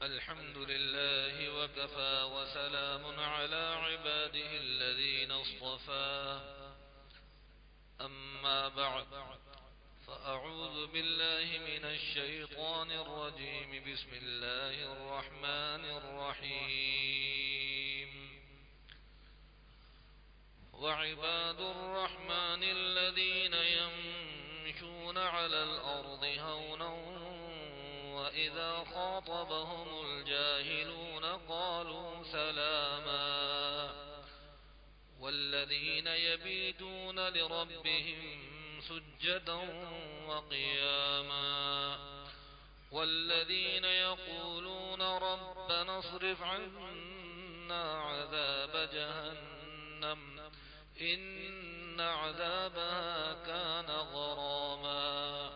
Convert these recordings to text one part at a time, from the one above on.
الحمد لله وكفى وسلام على عباده الذين اصطفى أما بعد فأعوذ بالله من الشيطان الرجيم بسم الله الرحمن الرحيم وعباد الرحمن الذين يمشون على الأرض هونا وإذا خاطبهم الجاهلون قالوا سلاما والذين يبيتون لربهم سجدا وقياما والذين يقولون ربنا اصرف عنا عذاب جهنم إن عذابها كان غراما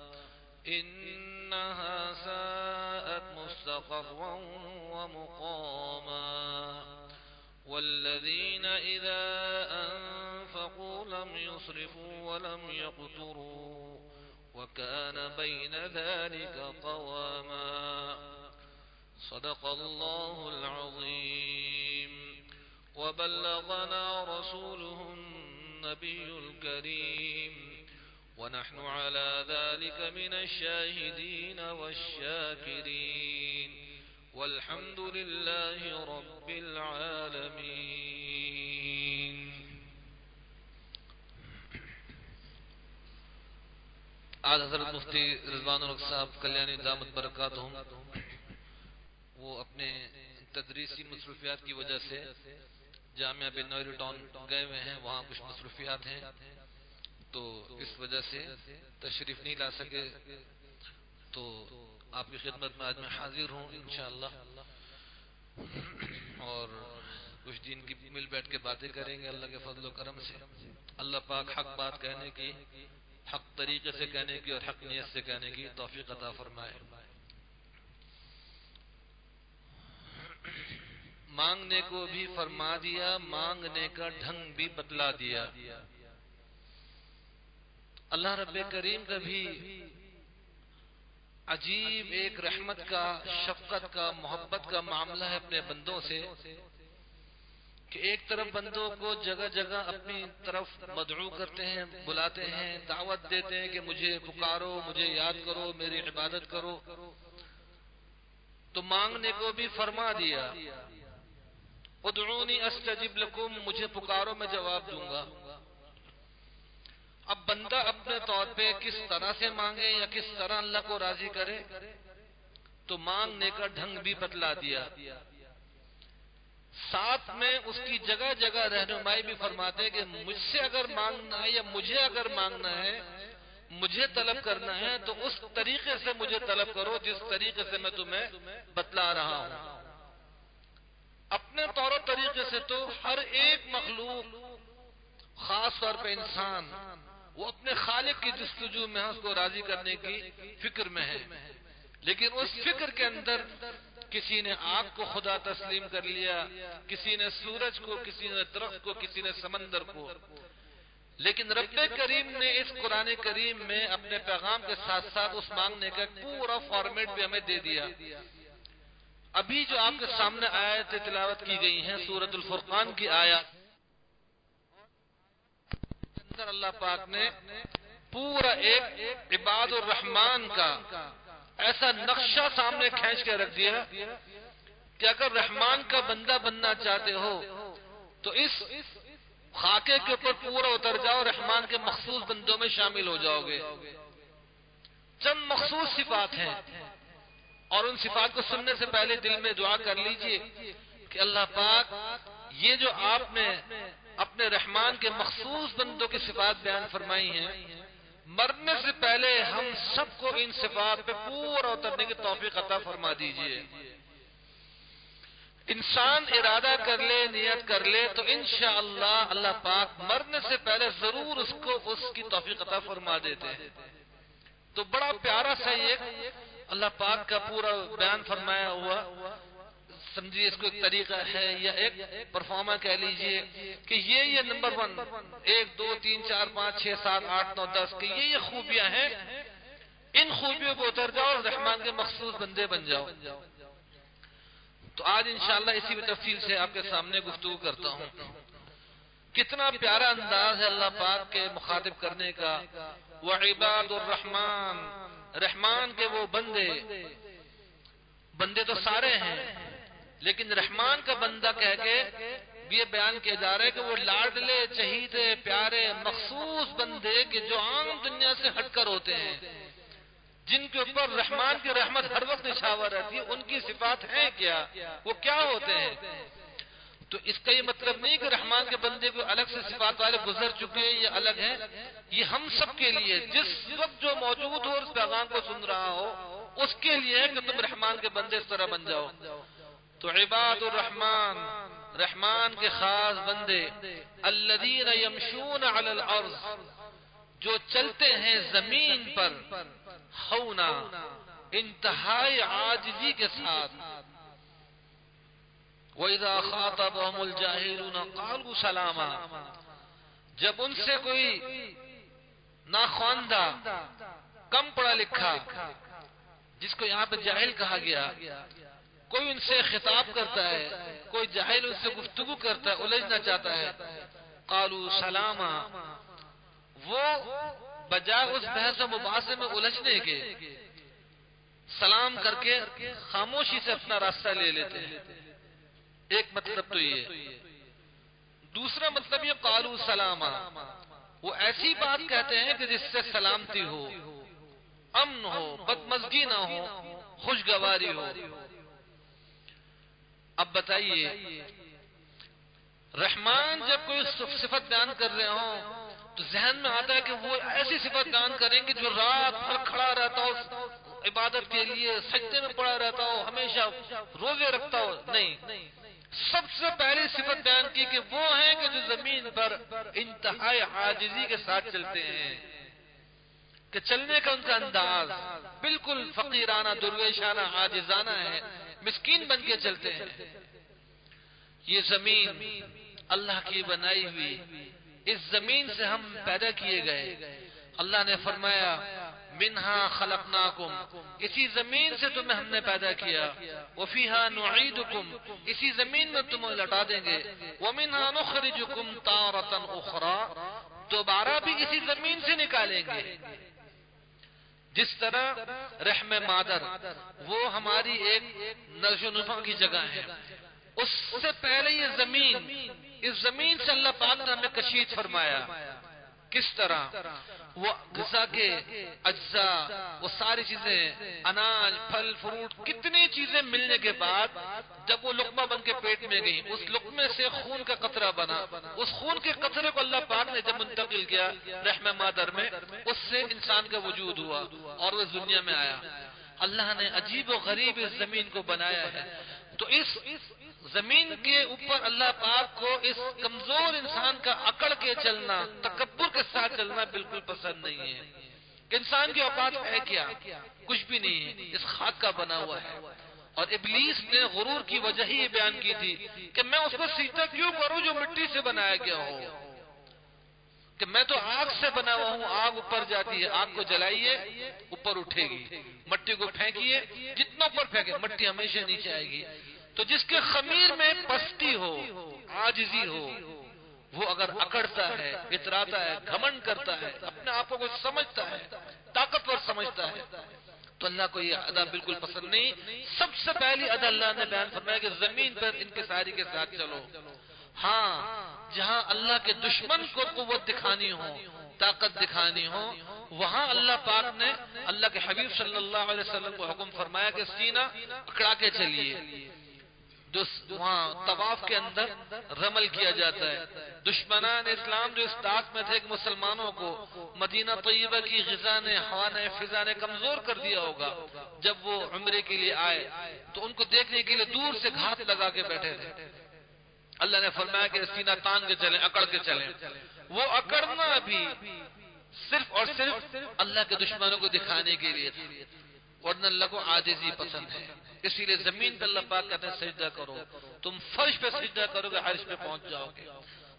إنها ساءت مستقرا ومقاما والذين إذا أنفقوا لم يسرفوا ولم يقتروا وكان بين ذلك قواما صدق الله العظيم وبلغنا رسوله النبي الكريم ونحن على ذلك من الشاهدين والشاكرين والحمد لله رب العالمين. آج حضرت مفتی رضوان الحق صاحب کلیانی دامت برکاتہم وہ اپنے تدریسی مصروفیات کی وجہ سے جامعہ بن نوری ٹاؤن گئے ہوئے ہیں، وہاں کچھ مصروفیات ہیں تو اس وجہ سے تشریف نہیں لا سکے، تو آپ کی خدمت میں آج میں حاضر ہوں انشاءاللہ، اور کچھ دن کی مل بیٹھ کے باتیں کریں گے اللہ کے فضل و کرم سے۔ اللہ پاک حق بات کہنے کی، حق طریقے سے کہنے کی اور حق نیت سے کہنے کی توفیق عطا فرمائے۔ مانگنے کو بھی فرما دیا، مانگنے کا ڈھنگ بھی بتلا دیا۔ اللہ رب کریم کا بھی عجیب ایک رحمت کا، شفقت کا، محبت کا معاملہ ہے اپنے بندوں سے کہ ایک طرف بندوں کو جگہ جگہ اپنی طرف مدعو کرتے ہیں، بلاتے ہیں، دعوت دیتے ہیں کہ مجھے پکارو، مجھے یاد کرو، میری عبادت کرو، تو مانگنے کو بھی فرما دیا، ادعونی استجب لکم، مجھے پکارو میں جواب دوں گا۔ اب بندہ اپنے طور پہ کس طرح سے مانگے یا کس طرح اللہ کو راضی کرے، تو مانگنے کا ڈھنگ بھی بتلا دیا، ساتھ میں اس کی جگہ جگہ رہنمائی بھی فرماتے کہ مجھ سے اگر مانگنا ہے یا مجھے اگر مانگنا ہے، مجھے طلب کرنا ہے تو اس طریقے سے مجھے طلب کرو جس طریقے سے میں تمہیں بتلا رہا ہوں۔ اپنے طور و طریقے سے تو ہر ایک مخلوق، خاص طور پہ انسان، وہ اپنے خالق کی جستجو میں ہے، اس کو راضی کرنے کی فکر میں ہے، لیکن اس فکر کے اندر کسی نے آگ کو خدا تسلیم کر لیا، کسی نے سورج کو، کسی نے درخت کو، کسی نے سمندر کو، لیکن رب کریم نے اس قرآن کریم میں اپنے پیغام کے ساتھ ساتھ اس مانگنے کا پورا فارمیٹ بھی ہمیں دے دیا۔ ابھی جو آپ کے سامنے آیتیں تلاوت کی گئی ہیں سورۃ الفرقان کی آیات، اللہ پاک نے پورا ایک عباد الرحمن کا ایسا نقشہ سامنے کھینچ کے رکھ دیا کہ اگر رحمان کا بندہ بننا چاہتے ہو تو اس خاکے کے اوپر پورا اتر جاؤ، رحمان کے مخصوص بندوں میں شامل ہو جاؤ گے۔ چند مخصوص صفات ہیں، اور ان صفات کو سننے سے پہلے دل میں دعا کر لیجئے کہ اللہ پاک یہ جو آپ نے اپنے رحمان کے مخصوص بندوں کی صفات بیان فرمائی ہیں، مرنے سے پہلے ہم سب کو ان صفات پہ پورا اترنے کی توفیق عطا فرما دیجئے۔ انسان ارادہ کر لے، نیت کر لے تو انشاءاللہ اللہ پاک مرنے سے پہلے ضرور اس کو اس کی توفیق عطا فرما دیتے ہیں۔ تو بڑا پیارا سا یہ اللہ پاک کا پورا بیان فرمایا ہوا سمجھیے اس کو ایک طریقہ ہے یا ایک پرفارما کہہ لیجئے کہ یہ نمبر 1 1 2 3 4 5 6 7 8 9 10 کہ یہ خوبیاں ہیں، ان خوبیوں کو اتر جاؤ اور رحمان کے مخصوص بندے بن جاؤ۔ تو آج انشاءاللہ اسی میں تفصیل سے آپ کے سامنے گفتگو کرتا ہوں. کتنا پیارا انداز ہے اللہ پاک کے مخاطب کرنے کا. وعباد الرحمن، رحمان کے وہ بندے تو سارے ہیں، لیکن رحمان کا بندہ کہہ کے یہ بیان کیا جا رہا ہے کہ وہ لاڈلے، چہیتے، پیارے، مخصوص بندے کہ جو عام دنیا سے ہٹ کر ہوتے ہیں، جن کے اوپر رحمان کی رحمت ہر وقت نشاور رہتی ہے. ان کی صفات ہیں کیا، وہ کیا ہوتے ہیں؟ تو اس کا یہ مطلب نہیں کہ رحمان کے بندے کو الگ سے صفات والے گزر چکے ہیں، یہ الگ ہے. یہ ہم سب کے لیے، جس وقت جو موجود ہو اور اس پیغام کو سن رہا ہو، اس کے لیے ہے کہ تم رحمان کے بندے اس طرح بن جاؤ. تو عباد الرحمن، رحمان کے خاص بندے، الذین یمشون علی الارض، جو چلتے ہیں زمین پر، ہونا، انتہائی عاجزی کے ساتھ. وَإِذَا خَاطَبَهُمُ الْجَاهِلُونَ قَالُوا سَلَامًا، جب ان سے کوئی ناخواندہ، کم پڑھا لکھا، جس کو یہاں پہ جاہل کہا گیا، کوئی ان سے خطاب کرتا ہے، کوئی جاہل ان سے گفتگو کرتا ہے، الجھنا چاہتا ہے، قَالُوا سَلَامًا، وہ بجائے اس بحث و مباحثے میں الجھنے کے سلام کر کے خاموشی سے اپنا راستہ لے لیتے ہیں. ایک مطلب تو یہ. دوسرا مطلب یہ قالوا سلاما، وہ ایسی بات کہتے ہیں کہ جس سے سلامتی ہو، امن ہو، بدمزگی نہ ہو، خوشگواری ہو. اب بتائیے، رحمان جب کوئی صفت بیان کر رہے ہوں تو ذہن میں آتا ہے کہ وہ ایسی صفت بیان کریں گے جو رات بھر کھڑا رہتا ہو عبادت کے لیے، سجدے میں پڑا رہتا ہو، ہمیشہ روزے رکھتا ہو. نہیں، سب سے پہلی صفت بیان کی کہ وہ ہیں کہ جو زمین پر انتہائی عاجزی کے ساتھ چلتے ہیں، کہ چلنے کا ان کا انداز بالکل فقیرانہ، درویشانہ، عاجزانہ ہے، مسکین بن کے چلتے ہیں. یہ زمین اللہ کی بنائی ہوئی، اس زمین سے ہم پیدا کیے گئے. اللہ نے فرمایا منہا خلقناکم، اسی زمین سے تمہیں ہم نے پیدا کیا، وفیہا نعیدکم، اسی زمین میں تمہیں لٹا دیں گے، ومنہا نخرجکم تارتا اخرى، دوبارہ بھی اسی زمین سے نکالیں گے. جس طرح رحم مادر وہ ہماری ایک نشو و نما کی جگہ ہے، اس سے پہلے یہ زمین، اس زمین سے اللہ پاک نے ہمیں کشید فرمایا. کس طرح وہ غذا کے اجزاء، وہ ساری چیزیں، اناج، پھل، فروٹ، کتنی چیزیں ملنے کے بعد جب وہ لقمہ بن کے پیٹ میں گئی، اس لقمے سے خون کا قطرہ بنا، اس خون کے قطرے کو اللہ پاک نے جب منتقل کیا رحم مادر میں، اس سے انسان کا وجود ہوا اور وہ دنیا میں آیا. اللہ نے عجیب و غریب اس زمین کو بنایا ہے. تو اس زمین کے اوپر اللہ پاک کو اس کمزور انسان کا اکڑ کے چلنا، تکبر کے ساتھ چلنا بالکل پسند نہیں ہے. کہ انسان کی اوقات ہے کیا؟ کچھ بھی نہیں ہے، اس خاک کا بنا ہوا ہے. اور ابلیس نے غرور کی وجہ ہی یہ بیان کی تھی کہ میں اس کو سجدہ کیوں کروں جو مٹی سے بنایا گیا ہو، کہ میں تو آگ سے بنا ہوا ہوں. آگ اوپر جاتی ہے، آگ کو جلائیے اوپر اٹھے گی، مٹی کو پھینکیے جتنا اوپر پھینکے مٹی ہمیشہ نیچے آئے گی. تو جس کے خمیر میں پستی ہو، عاجزی ہو، وہ اگر اکڑتا ہے، اتراتا ہے، گھمنڈ کرتا ہے، اپنے آپ کو کچھ سمجھتا ہے، طاقتور سمجھتا ہے، تو اللہ کو یہ ادا بالکل پسند نہیں. سب سے پہلی ادا اللہ نے بیان فرمایا کہ زمین پر انکساری کے ساتھ چلو. ہاں، جہاں اللہ کے دشمن کو قوت دکھانی ہو، طاقت دکھانی ہو، وہاں اللہ پاک نے اللہ کے حبیب صلی اللہ علیہ وسلم کو حکم فرمایا کہ سینہ اکڑا کے چلیے. وہاں طواف کے اندر رمل کیا جاتا ہے. دشمنان اسلام جو اس طاق میں تھے کہ مسلمانوں کو مدینہ طیبہ کی غذا نے، ہوا نے، فضا نے کمزور کر دیا ہوگا، جب وہ عمرے کے لیے آئے تو ان کو دیکھنے کے لیے دور سے گھات لگا کے بیٹھے تھے. اللہ نے فرمایا کہ سینہ تان کے چلیں، اکڑ کے چلیں. وہ اکڑنا بھی صرف اور صرف اللہ کے دشمنوں کو دکھانے کے لیے تھا، ورنہ اللہ کو عاجزی پسند ہے. اسی لیے زمین پہ اللہ پاک کہتے ہیں سجدہ کرو. تم فرش پہ سجدہ کرو گے عرش پہ پہنچ جاؤ گے.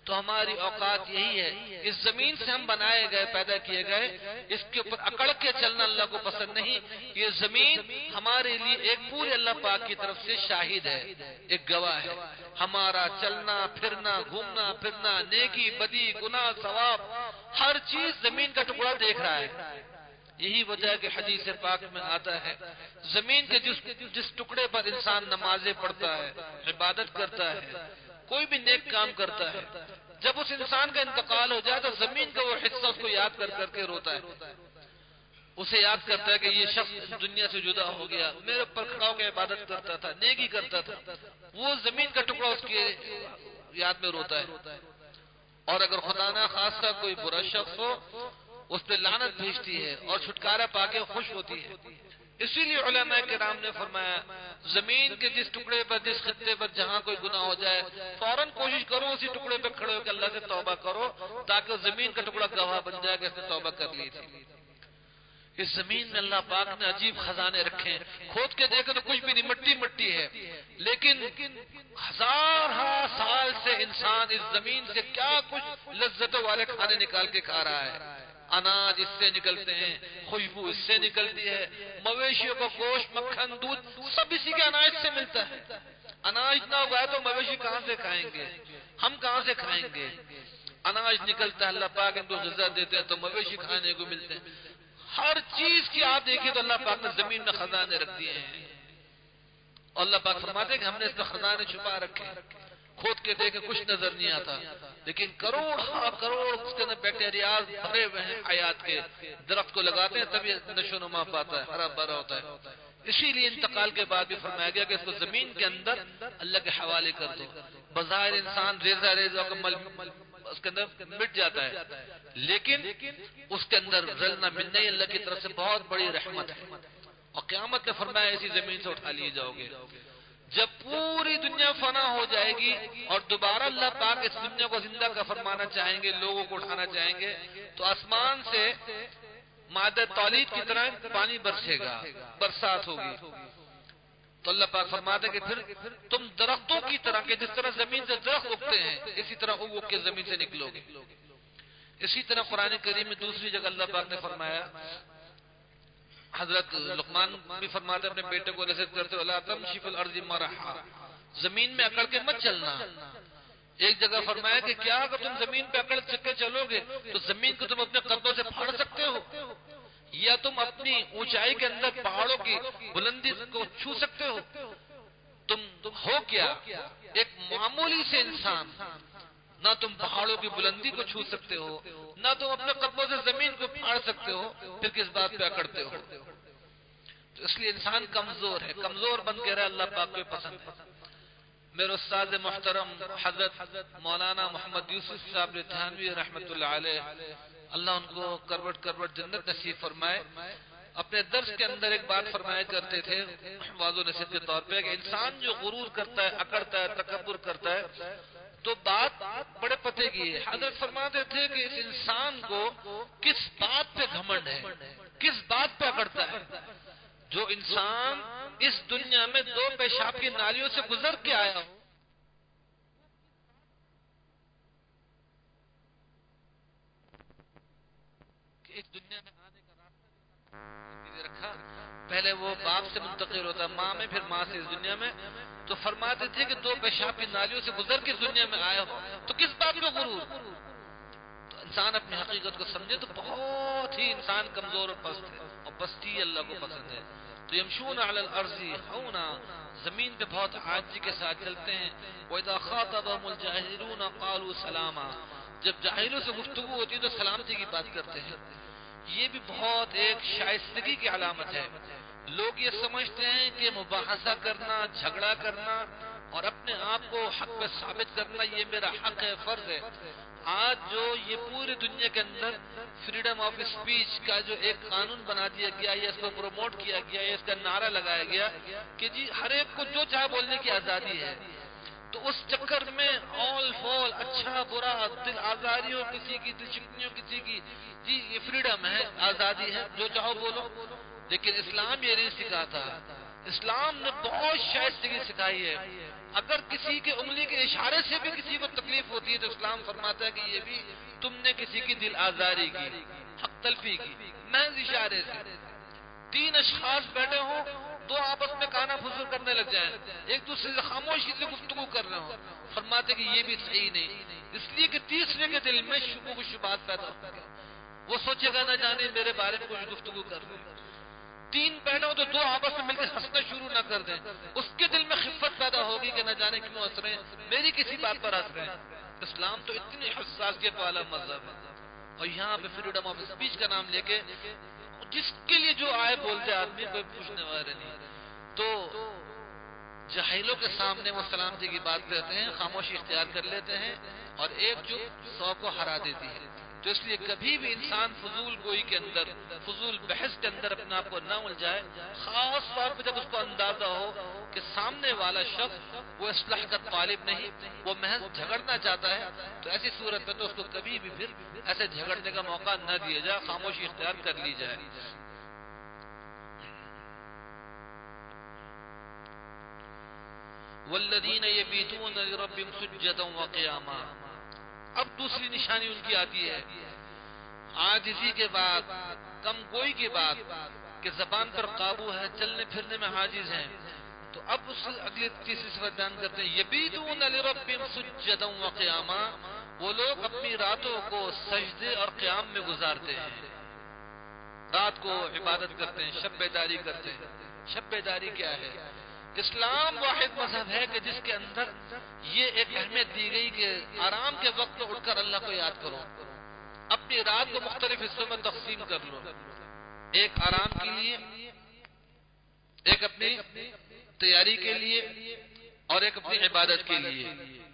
تو ہماری اوقات یہی ہے، اس زمین سے ہم بنائے گئے، پیدا کیے گئے، اس کے اوپر اکڑ کے چلنا اللہ کو پسند نہیں۔ یہ زمین ہمارے لیے ایک پورے اللہ پاک کی طرف سے شاہد ہے، ایک گواہ ہے۔ ہمارا چلنا پھرنا، گھومنا پھرنا، نیکی بدی، گناہ ثواب، ہر چیز زمین کا ٹکڑا دیکھ رہا ہے۔ یہی وجہ ہے کہ حدیث پاک میں آتا ہے، زمین کے جس ٹکڑے پر انسان نمازیں پڑھتا ہے، عبادت کرتا ہے، کوئی بھی نیک کام کرتا ہے، جب اس انسان کا انتقال ہو جائے تو زمین کا وہ حصہ اس کو یاد کر کر کے روتا ہے، اسے یاد کرتا ہے کہ یہ شخص دنیا سے جدا ہو گیا، میرے اوپر کھڑا ہو کے عبادت کرتا تھا، نیکی کرتا تھا، وہ زمین کا ٹکڑا اس کی یاد میں روتا ہے۔ اور اگر خدا نہ خاصہ کوئی برا شخص ہو، اس پہ لعنت بھیجتی ہے اور چھٹکارا پا کے خوش ہوتی ہے۔ اسی لیے علماء کرام نے فرمایا، زمین کے جس ٹکڑے پر، جس خطے پر جہاں کوئی گناہ ہو جائے، فوراً کوشش کرو اسی ٹکڑے پہ کھڑے ہو کے اللہ سے توبہ کرو، تاکہ زمین کا ٹکڑا گواہ بن جائے کہ اس نے توبہ کر لی تھی۔ اس زمین میں اللہ پاک نے عجیب خزانے رکھے ہیں، کھود کے دیکھو تو کچھ بھی نہیں، مٹی مٹی ہے، لیکن ہزار سال سے انسان اس زمین سے کیا کچھ لذتوں والے کھانے نکال کے کھا رہا ہے۔ اناج اس سے نکلتے ہیں، خوشبو اس سے نکلتی ہے، مویشیوں کا گوشت، مکھن، دودھ سب اسی کے اناج سے ملتا ہے۔ اناج نہ اگائے تو مویشی کہاں سے کھائیں گے، ہم کہاں سے کھائیں گے؟ اناج نکلتا ہے، اللہ پاک ان کو غذا دیتے ہیں تو مویشی کھانے کو ملتے ہیں۔ ہر چیز کی آپ دیکھیں تو اللہ پاک نے زمین میں خزانے رکھ دیے ہیں، اور اللہ پاک فرماتے ہیں کہ ہم نے اس میں خزانے چھپا رکھے ہیں، کھود کے دیکھیں کچھ نظر نہیں آتا، لیکن کروڑ اس کے اندر بیکٹیریاز بھرے ہوئے ہیں حیات کے۔ درخت کو لگاتے ہیں تبھی نشو نما پاتا ہے، ہرا بھرا ہوتا ہے۔ اسی لیے انتقال کے بعد بھی فرمایا گیا کہ اس کو زمین کے اندر اللہ کے حوالے کر دو۔ بظاہر انسان ریزہ اس کے اندر مٹ جاتا ہے، لیکن اس کے اندر رلنا ملنا ہی اللہ کی طرف سے بہت بڑی رحمت ہے۔ اور قیامت نے فرمایا اسی زمین سے اٹھا لیے جاؤ گے۔ جب پوری دنیا فنا ہو جائے گی اور دوبارہ اللہ پاک اس دنیا کو زندہ کا فرمانا چاہیں گے، لوگوں کو اٹھانا چاہیں گے، تو آسمان سے مادہ تولید کی طرح پانی برسے گا، برسات ہوگی۔ تو اللہ پاک فرماتے کہ پھر تم درختوں کی طرح کے، جس طرح زمین سے درخت اگتے ہیں اسی طرح اگ کے زمین سے نکلو گے۔ اسی طرح قرآن کریم میں دوسری جگہ اللہ پاک نے فرمایا، حضرت لقمان بھی فرماتے اپنے بیٹے کو نصیحت کرتے، وَلَا تَمْشِ فِي الْأَرْضِ مَرَحًا، زمین میں اکڑ کے مت چلنا۔ ایک جگہ فرمایا کہ کیا اگر تم زمین پہ اکڑ کے چلو گے تو زمین کو تم اپنے قدموں سے پھاڑ سکتے ہو، یا تم اپنی اونچائی کے اندر پہاڑوں کی بلندی کو چھو سکتے ہو؟ تم ہو کیا ایک معمولی سے انسان، نہ تم پہاڑوں کی بلندی کو چھو سکتے ہو، نہ تم اپنے قدموں سے زمین کو پھاڑ سکتے ہو، پھر کس بات پہ اکڑتے ہو؟ تو اس لیے انسان کمزور ہے، کمزور بن کے رہے، اللہ پاک کو پسند ہے۔ میرے استاد محترم حضرت مولانا محمد یوسف صاحب تھانوی رحمۃ اللہ علیہ، اللہ ان کو کروٹ کروٹ جنت نصیب فرمائے، اپنے درس کے اندر ایک بات فرمایا کرتے تھے واضح نصیحت کے طور پہ کہ انسان جو غرور کرتا ہے، اکڑتا ہے، تکبر کرتا ہے، تو بات بڑے پتے کی ہے۔ حضرت فرماتے تھے کہ اس انسان کو کس بات پہ گھمنڈ ہے، کس بات پہ اکڑتا ہے؟ جو انسان اس دنیا میں دو پیشاب کی نالیوں سے گزر کے آیا ہو، اس دنیا میں آنے کا راستہ رکھا، پہلے وہ باپ سے منتقل ہوتا، ماں میں، پھر ماں سے اس دنیا میں، تو فرماتے تھے کہ دو پیشاب کی نالیوں سے گزر کے اس دنیا میں آیا ہو تو کس بات کا غرور؟ تو انسان اپنی حقیقت کو سمجھے تو بہت ہی انسان کمزور اور پست ہے، اور پستی اللہ کو پسند ہے۔ تو یمشون علی الارض ہونا، زمین پہ بہت عاجزی کے ساتھ چلتے ہیں۔ وَإِذَا خَاطَبَهُمُ الْجَاهِلُونَ قَالُوا سَلَامًا، جب جاہلوں سے گفتگو ہوتی ہے تو سلامتی کی بات کرتے ہیں۔ یہ بھی بہت ایک شائستگی کی علامت ہے۔ لوگ یہ سمجھتے ہیں کہ مباحثہ کرنا، جھگڑا کرنا اور اپنے آپ کو حق پہ ثابت کرنا یہ میرا حق ہے، فرض ہے۔ آج جو یہ پوری دنیا کے اندر فریڈم آف اسپیچ کا جو ایک قانون بنا دیا گیا، یا اس کو پروموٹ کیا گیا، یا اس کا نعرہ لگایا گیا کہ جی ہر ایک کو جو چاہے بولنے کی آزادی ہے، تو اس چکر میں آل فول، اچھا برا، دل آزاری ہو کسی کی، دل شکنی ہو کسی کی، جی یہ فریڈم ہے، آزادی ہے، جو چاہو بولو۔ لیکن اسلام یہ نہیں سکھاتا، اسلام نے بہت شائستگی سکھائی ہے. اگر کسی کے انگلی کے اشارے سے بھی کسی کو تکلیف ہوتی ہے تو اسلام فرماتا ہے کہ یہ بھی تم نے کسی کی دل آزاری کی، حق تلفی کی، محض اشارے سے. 3 اشخاص بیٹھے ہوں، 2 آپس میں کانا پھسر کرنے لگ جائیں، ایک دوسرے سے خاموشی سے گفتگو کر رہے ہوں، فرماتے کہ یہ بھی صحیح نہیں، اس لیے کہ تیسرے کے دل میں شکوک و شبہات پیدا ہوں گے. وہ سوچے گا نہ جانے میرے بارے میں کچھ گفتگو کر رہے ہیں. 3 بیٹھے ہو تو 2 آپس میں مل کے ہنسنا شروع نہ کر دیں، اس کے دل میں خفت پیدا ہوگی کہ نہ جانے کیوں ہنس رہے ہیں، میری کسی بات پر ہنس رہے ہیں. اسلام تو اتنی حساسیت والا مذہب ہے. اور یہاں پہ فریڈم آف اسپیچ کا نام لے کے جس کے لیے جو آئے بولتے آدمی کوئی پوچھنے والے نہیں. تو جاہلوں کے سامنے وہ سلامتی کی بات کرتے ہیں، خاموشی اختیار کر لیتے ہیں، اور ایک چپ 100 کو ہرا دیتی ہے. تو اس لیے کبھی بھی انسان فضول گوئی کے اندر، فضول بحث کے اندر اپنے آپ کو نہ الجھائے، خاص طور پہ جب اس کو اندازہ ہو کہ سامنے والا شخص وہ اصلاح کا طالب نہیں، وہ محض جھگڑنا چاہتا ہے. تو ایسی صورت میں تو اس کو کبھی بھی پھر ایسے جھگڑنے کا موقع نہ دیا جائے، خاموشی اختیار کر لی جائے. والذین یبیتون لربہم سجدا وقیاما. اب دوسری نشانی ان کی آتی ہے عاجزی کے بعد، کم گوئی کے بعد، کہ زبان پر قابو ہے، چلنے پھرنے میں عاجز ہیں. تو اب اس اگلی تیسری صفت بیان کرتے ہیں یبیتون لربہم سجدا وقیاما. وہ لوگ اپنی راتوں کو سجدے اور قیام میں گزارتے ہیں، رات کو عبادت کرتے ہیں، شب بیداری کرتے ہیں. شب بیداری کیا ہے؟ اسلام واحد مذہب ہے کہ جس کے اندر یہ ایک اہمیت دی گئی کہ آرام کے وقت اٹھ کر اللہ کو یاد کرو، اپنی رات کو مختلف حصوں میں تقسیم کر لو، ایک آرام کے لیے، ایک اپنی تیاری کے لیے، اور ایک اپنی عبادت کے لیے.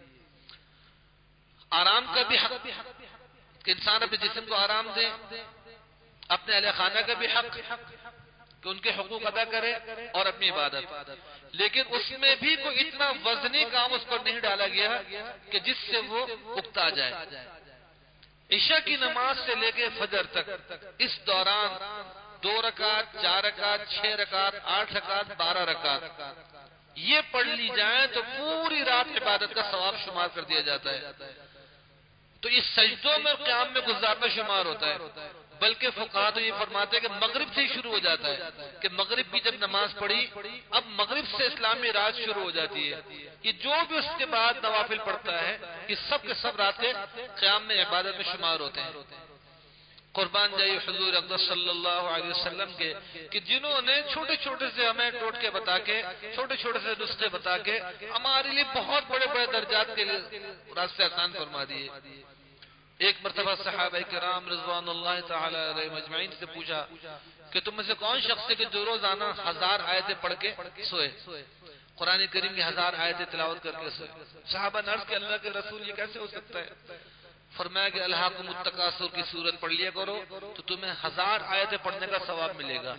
آرام کا بھی حق کہ انسان اپنے جسم کو آرام دے، اپنے اہل خانہ کا بھی حق کہ ان کے حقوق ادا کرے، اور اپنی عبادت. لیکن اس میں بھی کوئی اتنا وزنی کام اس پر نہیں ڈالا گیا کہ جس سے وہ اکتا جائے. عشاء کی نماز سے لے کے فجر تک اس دوران 2 رکعت، 4 رکعت، 6 رکعت، 8 رکعت، 12 رکعت یہ پڑھ لی جائیں تو پوری رات عبادت کا ثواب شمار کر دیا جاتا ہے. تو اس سجدوں میں قیام میں گزارنا شمار ہوتا ہے. بلکہ فقہا تو یہ فرماتے ہیں کہ مغرب سے ہی شروع ہو جاتا ہے کہ مغرب کی جب نماز پڑھی اب مغرب سے اسلامی رات شروع ہو جاتی ہے. یہ جو بھی اس کے بعد نوافل پڑھتا ہے یہ سب کے سب رات کے قیام میں عبادت میں شمار ہوتے ہیں. قربان جائیے حضور اقدس صلی اللہ علیہ وسلم کے کہ جنہوں نے چھوٹے چھوٹے سے ہمیں ٹوٹکے بتا کے، چھوٹے چھوٹے سے نسخے بتا کے ہمارے لیے بہت بڑے بڑے درجات کے راستے آسان فرما دیے. ایک مرتبہ صحابہ کرام رضوان اللہ تعالی علیہم اجمعین سے پوچھا کہ تم میں سے کون شخص ہے کہ جو روزانہ 1000 آیتیں پڑھ کے سوئے، قرآن کریم کی 1000 آیتیں تلاوت کر کے سوئے. صحابہ نے عرض کہ اللہ کے رسول یہ کیسے ہو سکتا ہے؟ فرمایا کہ الہاکم التکاثر کی سورت پڑھ لیا کرو تو تمہیں 1000 آیتیں پڑھنے کا ثواب ملے گا.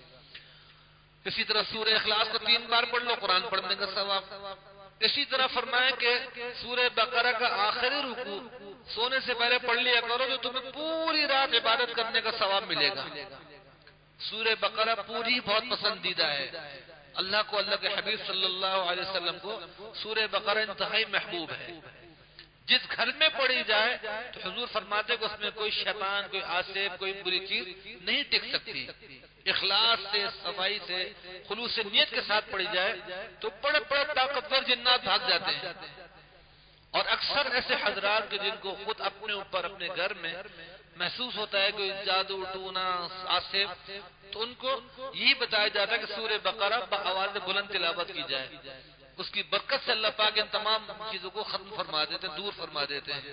اسی طرح سورہ اخلاص کو 3 بار پڑھ لو، قرآن پڑھنے کا ثواب. اسی طرح فرمایا کہ سورہ بقرہ کا آخری رکوع سونے سے پہلے پڑھ لیا کرو تو تمہیں پوری رات عبادت کرنے کا ثواب ملے گا. سورہ بقرہ پوری بہت پسندیدہ ہے اللہ کو، اللہ کے حبیب صلی اللہ علیہ وسلم کو سورہ بقرہ انتہائی محبوب ہے. جس گھر میں پڑھی جائے تو حضور فرماتے کہ اس میں کوئی شیطان، کوئی آصف، کوئی بری چیز نہیں ٹک سکتی. اخلاص سے، صفائی سے، خلوص نیت کے ساتھ پڑھی جائے تو بڑے بڑے طاقتور جنات بھاگ جاتے ہیں. اور اکثر ایسے حضرات کے جن کو خود اپنے اوپر اپنے گھر میں محسوس ہوتا ہے کوئی جادو ٹونا آصف، تو ان کو یہی بتایا جاتا ہے کہ سورہ بقرہ بآواز بلند تلاوت کی جائے. اس کی برکت سے اللہ پاک ان تمام چیزوں کو ختم فرما دیتے ہیں، دور فرما دیتے ہیں.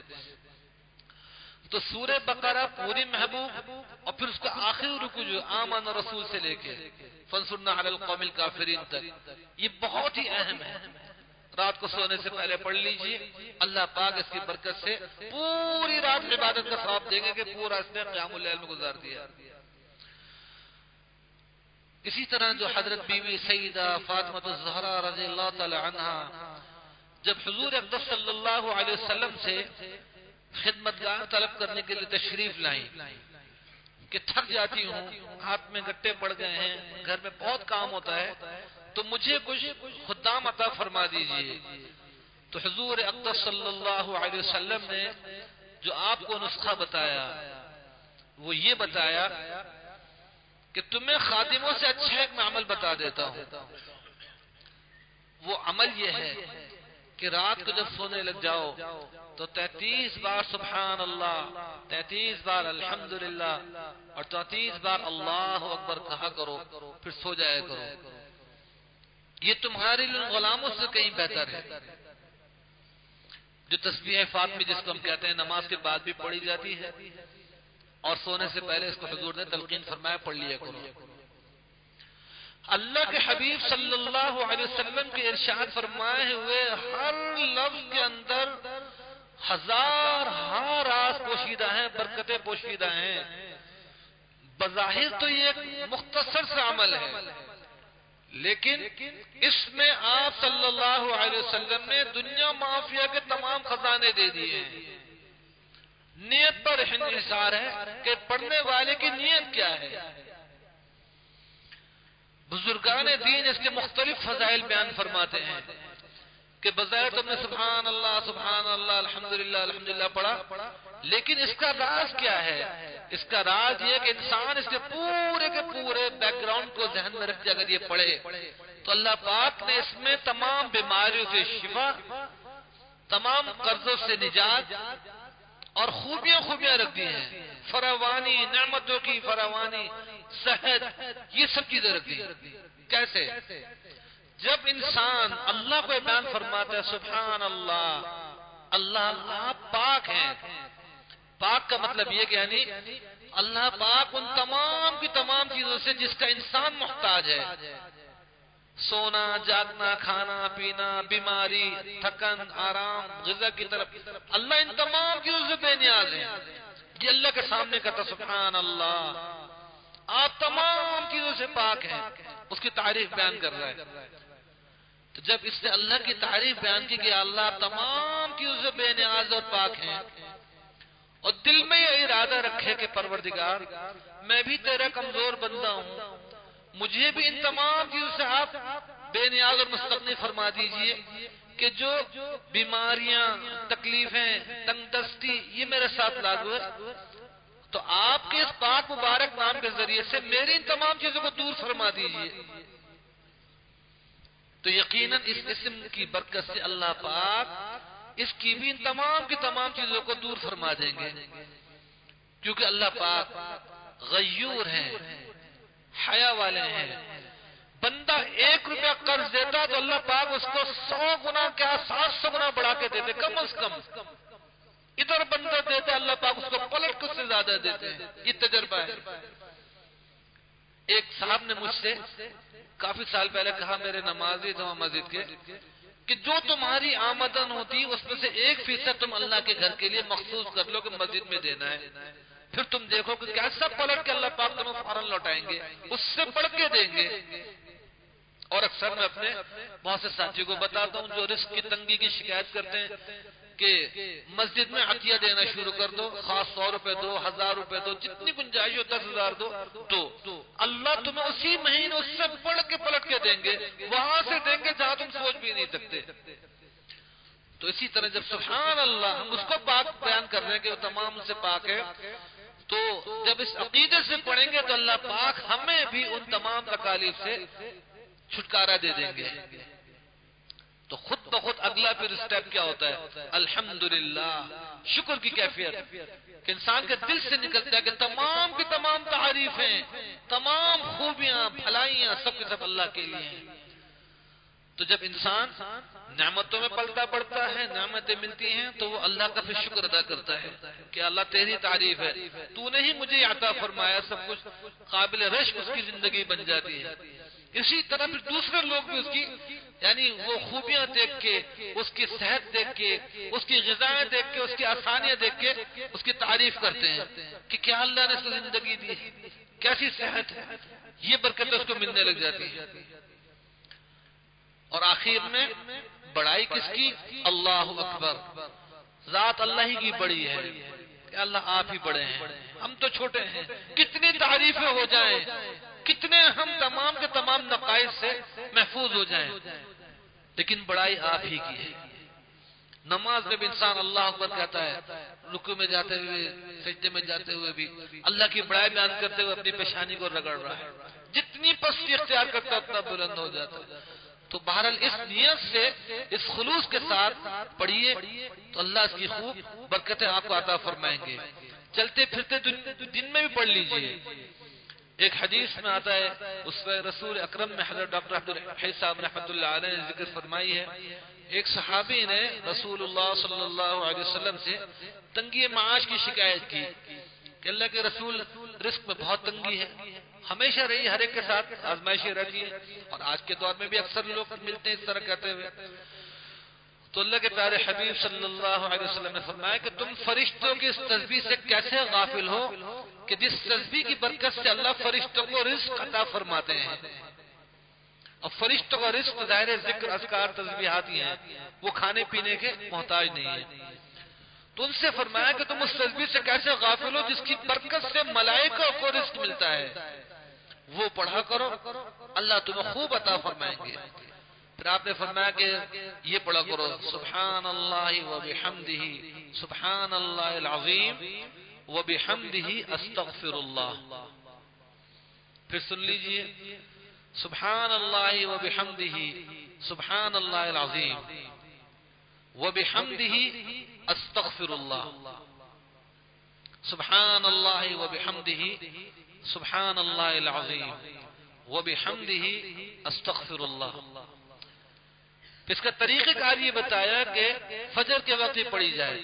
تو سورہ بقرہ پوری محبوب، اور پھر اس کا آخری رکوع جو آمن رسول سے لے کے فانصرنا علی القوم الکافرین تک، یہ بہت ہی اہم ہے. رات کو سونے سے پہلے پڑھ لیجئے، اللہ پاک اس کی برکت سے پوری رات عبادت کا ثواب دیں گے کہ پورا اس نے قیام اللیل میں گزار دیا. اسی طرح جو حضرت بیوی سیدہ فاطمہ الزہرا رضی اللہ تعالی عنہا جب حضور اقدس صلی اللہ علیہ وسلم سے خدمتگار طلب کرنے کے لیے تشریف لائیں کہ تھک جاتی ہوں، ہاتھ میں گٹے پڑ گئے ہیں، گھر میں بہت کام ہوتا ہے، تو مجھے کچھ خدام عطا فرما دیجئے۔ تو حضور اقدس صلی اللہ علیہ وسلم نے جو آپ کو نسخہ بتایا وہ یہ بتایا کہ تمہیں خادموں سے اچھا ایک میں عمل بتا دیتا ہوں۔ وہ عمل یہ ہے کہ رات کو جب سونے لگ جاؤ تو 33 بار سبحان اللہ، 33 بار الحمدللہ اور 33 بار اللہ اکبر کہا کرو، پھر سو جایا کرو۔ یہ تمہارے غلاموں سے کہیں بہتر ہے۔ جو تسبیح فاطمی جس کو ہم کہتے ہیں نماز کے بعد بھی پڑھی جاتی ہے اور سونے سے پہلے اس کو حضور نے تلقین فرمایا پڑھ لیا کرو۔ اللہ کے حبیب صلی اللہ علیہ وسلم کے ارشاد فرمائے ہوئے ہر لفظ کے اندر ہزار راز پوشیدہ ہیں، برکتیں پوشیدہ ہیں۔ بظاہر تو یہ ایک مختصر سا عمل ہے، لیکن اس میں آپ صلی اللہ علیہ وسلم نے دنیا معافیہ کے تمام خزانے دے دیے ہیں۔ نیت پر انحصار ہے کہ پڑھنے والے کی نیت کیا ہے۔ بزرگان دین اس کے مختلف فضائل بیان فرماتے ہیں کہ بظاہر تم نے سبحان اللہ الحمدللہ الحمدللہ پڑھا، لیکن اس کا راز کیا ہے؟ اس کا راز یہ کہ انسان اس کے پورے بیک گراؤنڈ کو ذہن میں رکھ کے اگر یہ پڑھے تو اللہ پاک نے اس میں تمام بیماریوں سے شفا، تمام قرضوں سے نجات اور خوبیاں رکھ دی ہیں۔ فراوانی، نعمتوں کی فراوانی، صحت، یہ سب چیزیں رکھ دی۔ کیسے؟ جب انسان اللہ کو بیان فرماتا ہے سبحان اللہ آپ پاک ہیں۔ پاک کا مطلب یہ کہ یعنی اللہ پاک ان تمام کی تمام چیزوں سے جس کا انسان محتاج ہے، سونا، جاگنا، کھانا پینا، بیماری، تھکن، آرام، غذا کی طرف اللہ ان تمام چیزوں سے بے نیاز ہیں۔ یہ اللہ کے سامنے کہتا سبحان اللہ، آپ تمام چیزوں سے پاک ہیں، اس کی تعریف بیان کر رہا ہے۔ تو جب اس نے اللہ کی تعریف بیان کی کہ اللہ تمام چیزوں سے بے نیاز اور پاک ہیں، اور دل میں یہ ارادہ رکھے کہ پروردگار میں بھی تیرا کمزور بندہ ہوں، مجھے بھی ان تمام چیزوں سے آپ بے نیاز اور مستغنی فرما دیجئے کہ جو بیماریاں، تکلیفیں، تنگ دستی یہ میرے ساتھ لاگو ہے، تو آپ کے اس پاک مبارک نام کے ذریعے سے میری ان تمام چیزوں کو دور فرما دیجئے۔ تو یقیناً اس اسم کی برکت سے اللہ پاک اس کی بھی ان تمام کی تمام چیزوں کو دور فرما دیں گے، کیونکہ اللہ پاک غیور ہیں، حیا والے ہیں۔ بندہ 1 روپیہ قرض دیتا تو اللہ پاک اس کو 100 گنا کیا 700 گنا بڑھا کے دیتے، کم از کم۔ ادھر بندہ دیتا اللہ پاک اس کو پلٹ کچھ سے زیادہ دیتے ہیں۔ یہ تجربہ ہے۔ ایک صاحب نے مجھ سے کافی سال پہلے کہا، میرے نمازی جامع مسجد کے، کہ جو تمہاری آمدن ہوتی اس میں سے 1% تم اللہ کے گھر کے لیے مخصوص کر لو کہ مسجد میں دینا ہے، پھر تم دیکھو کہ کیسا پلٹ کے اللہ پاک تمہیں فوراً لوٹائیں گے، اس سے بڑھ کے دیں گے۔ اور اکثر میں اپنے بہت سے ساتھیوں کو بتاتا ہوں جو رزق کی تنگی کی شکایت کرتے ہیں کہ مسجد میں عطیہ دینا شروع کر دو، خاص 100 روپے دو، 1000 روپے دو، جتنی گنجائش ہو 10,000 دو، اللہ تمہیں اسی مہینے اس سے بڑھ کے پلٹ کے دیں گے، وہاں سے دیں گے جہاں تم سوچ بھی نہیں سکتے۔ تو اسی طرح جب سبحان اللہ ہم اس کو پاک بیان کر رہے ہیں کہ وہ تمام سے پاک ہے، تو جب اس عقیدے سے پڑھیں گے تو اللہ پاک ہمیں بھی ان تمام تکالیف سے چھٹکارا دے دیں گے۔ تو خود بخود اگلا پھر اسٹیپ کیا ہوتا ہے؟ الحمدللہ، شکر کی کیفیت کہ انسان کے دل سے نکلتا ہے کہ تمام کی تمام تعریفیں، تمام خوبیاں، بھلائیاں سب کے سب اللہ کے لیے ہیں۔ تو جب انسان نعمتوں میں پلتا پڑتا ہے، نعمتیں ملتی ہیں تو وہ اللہ کا پھر شکر ادا کرتا ہے کہ اللہ تیری تعریف ہے، تو نے ہی مجھے عطا فرمایا سب کچھ، قابل رشک اس کی زندگی بن جاتی ہے۔ اسی طرح پھر دوسرے لوگ بھی اس کی یعنی وہ خوبیاں دیکھ کے، اس کی صحت دیکھ کے، اس کی غذائیں دیکھ کے، اس کی آسانیاں دیکھ کے اس کی تعریف کرتے ہیں کہ کیا اللہ نے اس کو زندگی دی، کیسی صحت ہے، یہ برکتیں اس کو ملنے لگ جاتی ہیں۔ اور آخر میں بڑائی کس کی؟ اللہ اکبر، ذات اللہ ہی کی بڑی ہے کہ اللہ آپ ہی بڑے ہیں، ہم تو چھوٹے ہیں۔ کتنی تعریفیں ہو جائیں، کتنے ہم تمام کے تمام نقائص سے محفوظ ہو جائیں، لیکن بڑائی آپ ہی کی ہے۔ نماز میں بھی انسان اللہ اکبر کہتا ہے، رکوع میں جاتے ہوئے، سجدے میں جاتے ہوئے بھی اللہ کی بڑائی بیان کرتے ہوئے اپنی پیشانی کو رگڑ رہا ہے، جتنی پستی اختیار کرتا ہے اتنا بلند ہو جاتا ہے۔ تو بہرحال اس نیت سے، اس خلوص کے ساتھ پڑھیے تو اللہ اس کی خوب برکتیں آپ کو عطا فرمائیں گے۔ چلتے پھرتے دن میں بھی پڑھ لیجئے۔ ایک حدیث میں آتا ہے، اس میں رسول اکرم میں حضرت ڈاکٹر عبدالحی صاحب رحمۃ اللہ علیہ نے ذکر فرمائی ہے، ایک صحابی نے رسول اللہ صلی اللہ علیہ وسلم سے تنگی معاش کی شکایت کی کہ اللہ کے رسول، رزق میں بہت تنگی ہے، ہمیشہ رہی، ہر ایک کے ساتھ آزمائشیں رہتی ہے، اور آج کے دور میں بھی اکثر لوگ ملتے ہیں اس طرح کہتے ہوئے۔ تو اللہ کے پیارے حبیب صلی اللہ علیہ وسلم نے فرمایا کہ تم فرشتوں کی اس تسبیح سے کیسے غافل ہو کہ جس تسبیح کی برکت سے اللہ فرشتوں کو رزق عطا فرماتے ہیں۔ اور فرشتوں کا رزق ظاہر ذکر، اذکار، تسبیحات ہی ہیں، وہ کھانے پینے کے محتاج نہیں ہیں۔ تو ان سے فرمایا کہ تم اس تسبیح سے کیسے غافل ہو جس کی برکت سے ملائکہ کو رزق ملتا ہے، وہ پڑھا کرو، اللہ تمہیں خوب عطا فرمائیں گے۔ پھر آپ نے فرمایا کہ یہ پڑھا کرو، سبحان اللہ وبحمدہ، سبحان اللہ العظیم وبحمدہ استغفر اللہ۔ پھر سن لیجئے، سبحان اللہ وبحمدہ، سبحان اللہ العظیم وبحمدہ استغفر اللہ، سبحان اللہ وبحمدہ، سبحان اللہ العظیم وبحمدہ استغفر اللہ۔ اس کا طریقہ کار یہ بتایا کہ فجر کے وقت ہی پڑھی جائے۔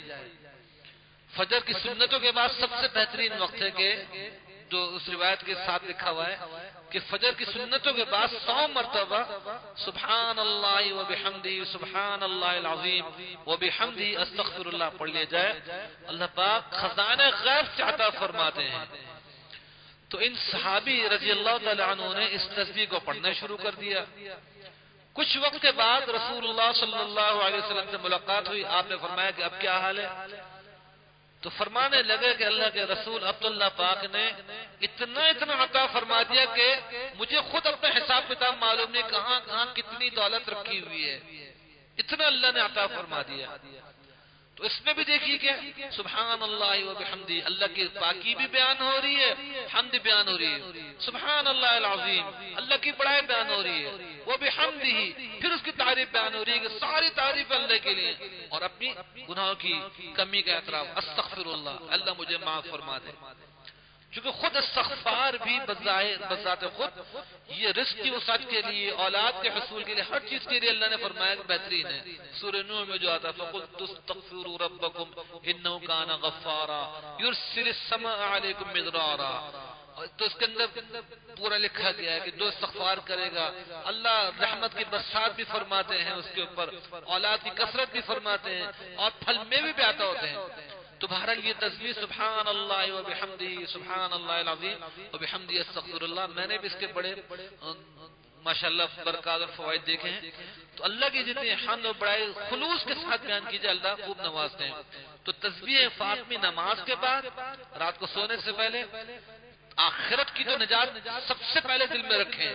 فجر کی سنتوں کے بعد سب سے بہترین وقت ہے کہ جو اس روایت کے ساتھ لکھا ہوا ہے کہ فجر کی سنتوں کے بعد 100 مرتبہ سبحان اللہ وبحمدہ، سبحان اللہ العظیم وبحمدہ استغفر اللہ پڑھ لیا جائے، اللہ پاک خزانہ غیب سے عطا فرماتے ہیں۔ تو ان صحابی رضی اللہ تعالی عنہ نے اس تسبیح کو پڑھنا شروع کر دیا۔ کچھ وقت کے بعد رسول اللہ صلی اللہ علیہ وسلم سے ملاقات ہوئی، آپ نے فرمایا کہ اب کیا حال ہے؟ تو فرمانے لگے کہ اللہ کے رسول، اب تو اللہ پاک نے اتنا عطا فرما دیا کہ مجھے خود اپنا حساب کتاب معلوم نہیں کہاں کہاں کتنی دولت رکھی ہوئی ہے، اتنا اللہ نے عطا فرما دیا۔ تو اس میں بھی دیکھیے کہ سبحان اللہ وبحمدہ، اللہ کی پاکی بھی بیان ہو رہی ہے، حمد بیان ہو رہی ہے، سبحان اللہ العظیم، اللہ کی بڑائی بیان ہو رہی ہے، وبحمدہ، پھر اس کی تعریف بیان ہو رہی ہے کہ ساری تعریف اللہ کے لیے، اور اپنی گناہوں کی کمی کا اعتراف، استغفر اللہ، اللہ مجھے معاف فرما دے۔ چونکہ خود استغفار بھی بذات خود یہ رزق کی وسعت کے لیے، اولاد کے حصول کے لیے، ہر چیز کے لیے اللہ نے فرمایا کہ بہترین ہے۔ سورہ نوح میں جو آتا ہے فَقُلْتُ اسْتَغْفِرُوا رَبَّكُمْ إِنَّهُ كَانَ غَفَّارًا يُرْسِلِ السَّمَاءَ عَلَيْكُمْ مِدْرَارًا۔ تو اس کے اندر پورا لکھا گیا ہے کہ جو استغفار کرے گا اللہ رحمت کی برسات بھی فرماتے ہیں اس کے اوپر، اولاد کی کثرت بھی فرماتے ہیں، اور پھل میں بھی عطا ہوتے ہیں۔ تو بہرحال یہ تسبیح سبحان اللہ وبحمدہ، سبحان اللہ العظیم وبحمدہ استغفر اللہ، میں نے بھی اس کے بڑے ماشاءاللہ برکات اور فوائد دیکھے ہیں۔ تو اللہ کی جتنی حمد و بڑائی خلوص کے ساتھ بیان کیجئے، اللہ خوب نوازتے ہیں۔ تو تسبیح فاطمی نماز کے بعد، رات کو سونے سے پہلے، آخرت کی تو نجات سب سے پہلے دل میں رکھیں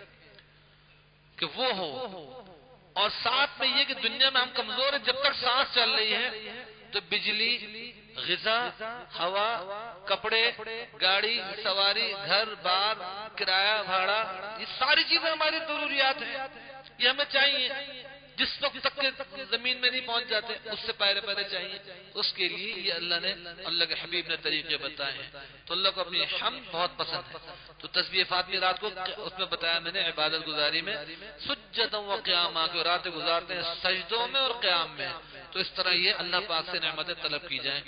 کہ وہ ہو، اور ساتھ میں یہ کہ دنیا میں ہم کمزور ہیں، جب تک سانس چل رہی ہے تو بجلی، غذا، ہوا، کپڑے، گاڑی سواری، گھر بار، کرایہ بھاڑا، یہ ساری چیزیں ہماری ضروریات ہیں، یہ ہمیں چاہیے۔ جس وقت تک کہ زمین میں نہیں پہنچ جاتے اس سے پہلے چاہیے، اس کے لیے یہ اللہ نے، اللہ کے حبیب نے طریقے بتائے ہیں۔ تو اللہ کو اپنی حمد بہت پسند ہے۔ تو تسبیح فاطمی رات کو اس میں بتایا میں نے عبادت گزاری میں سجدوں و قیامہ، کہ راتیں گزارتے ہیں سجدوں میں اور قیام میں، تو اس طرح یہ اللہ پاک سے نعمتیں طلب کی جائیں۔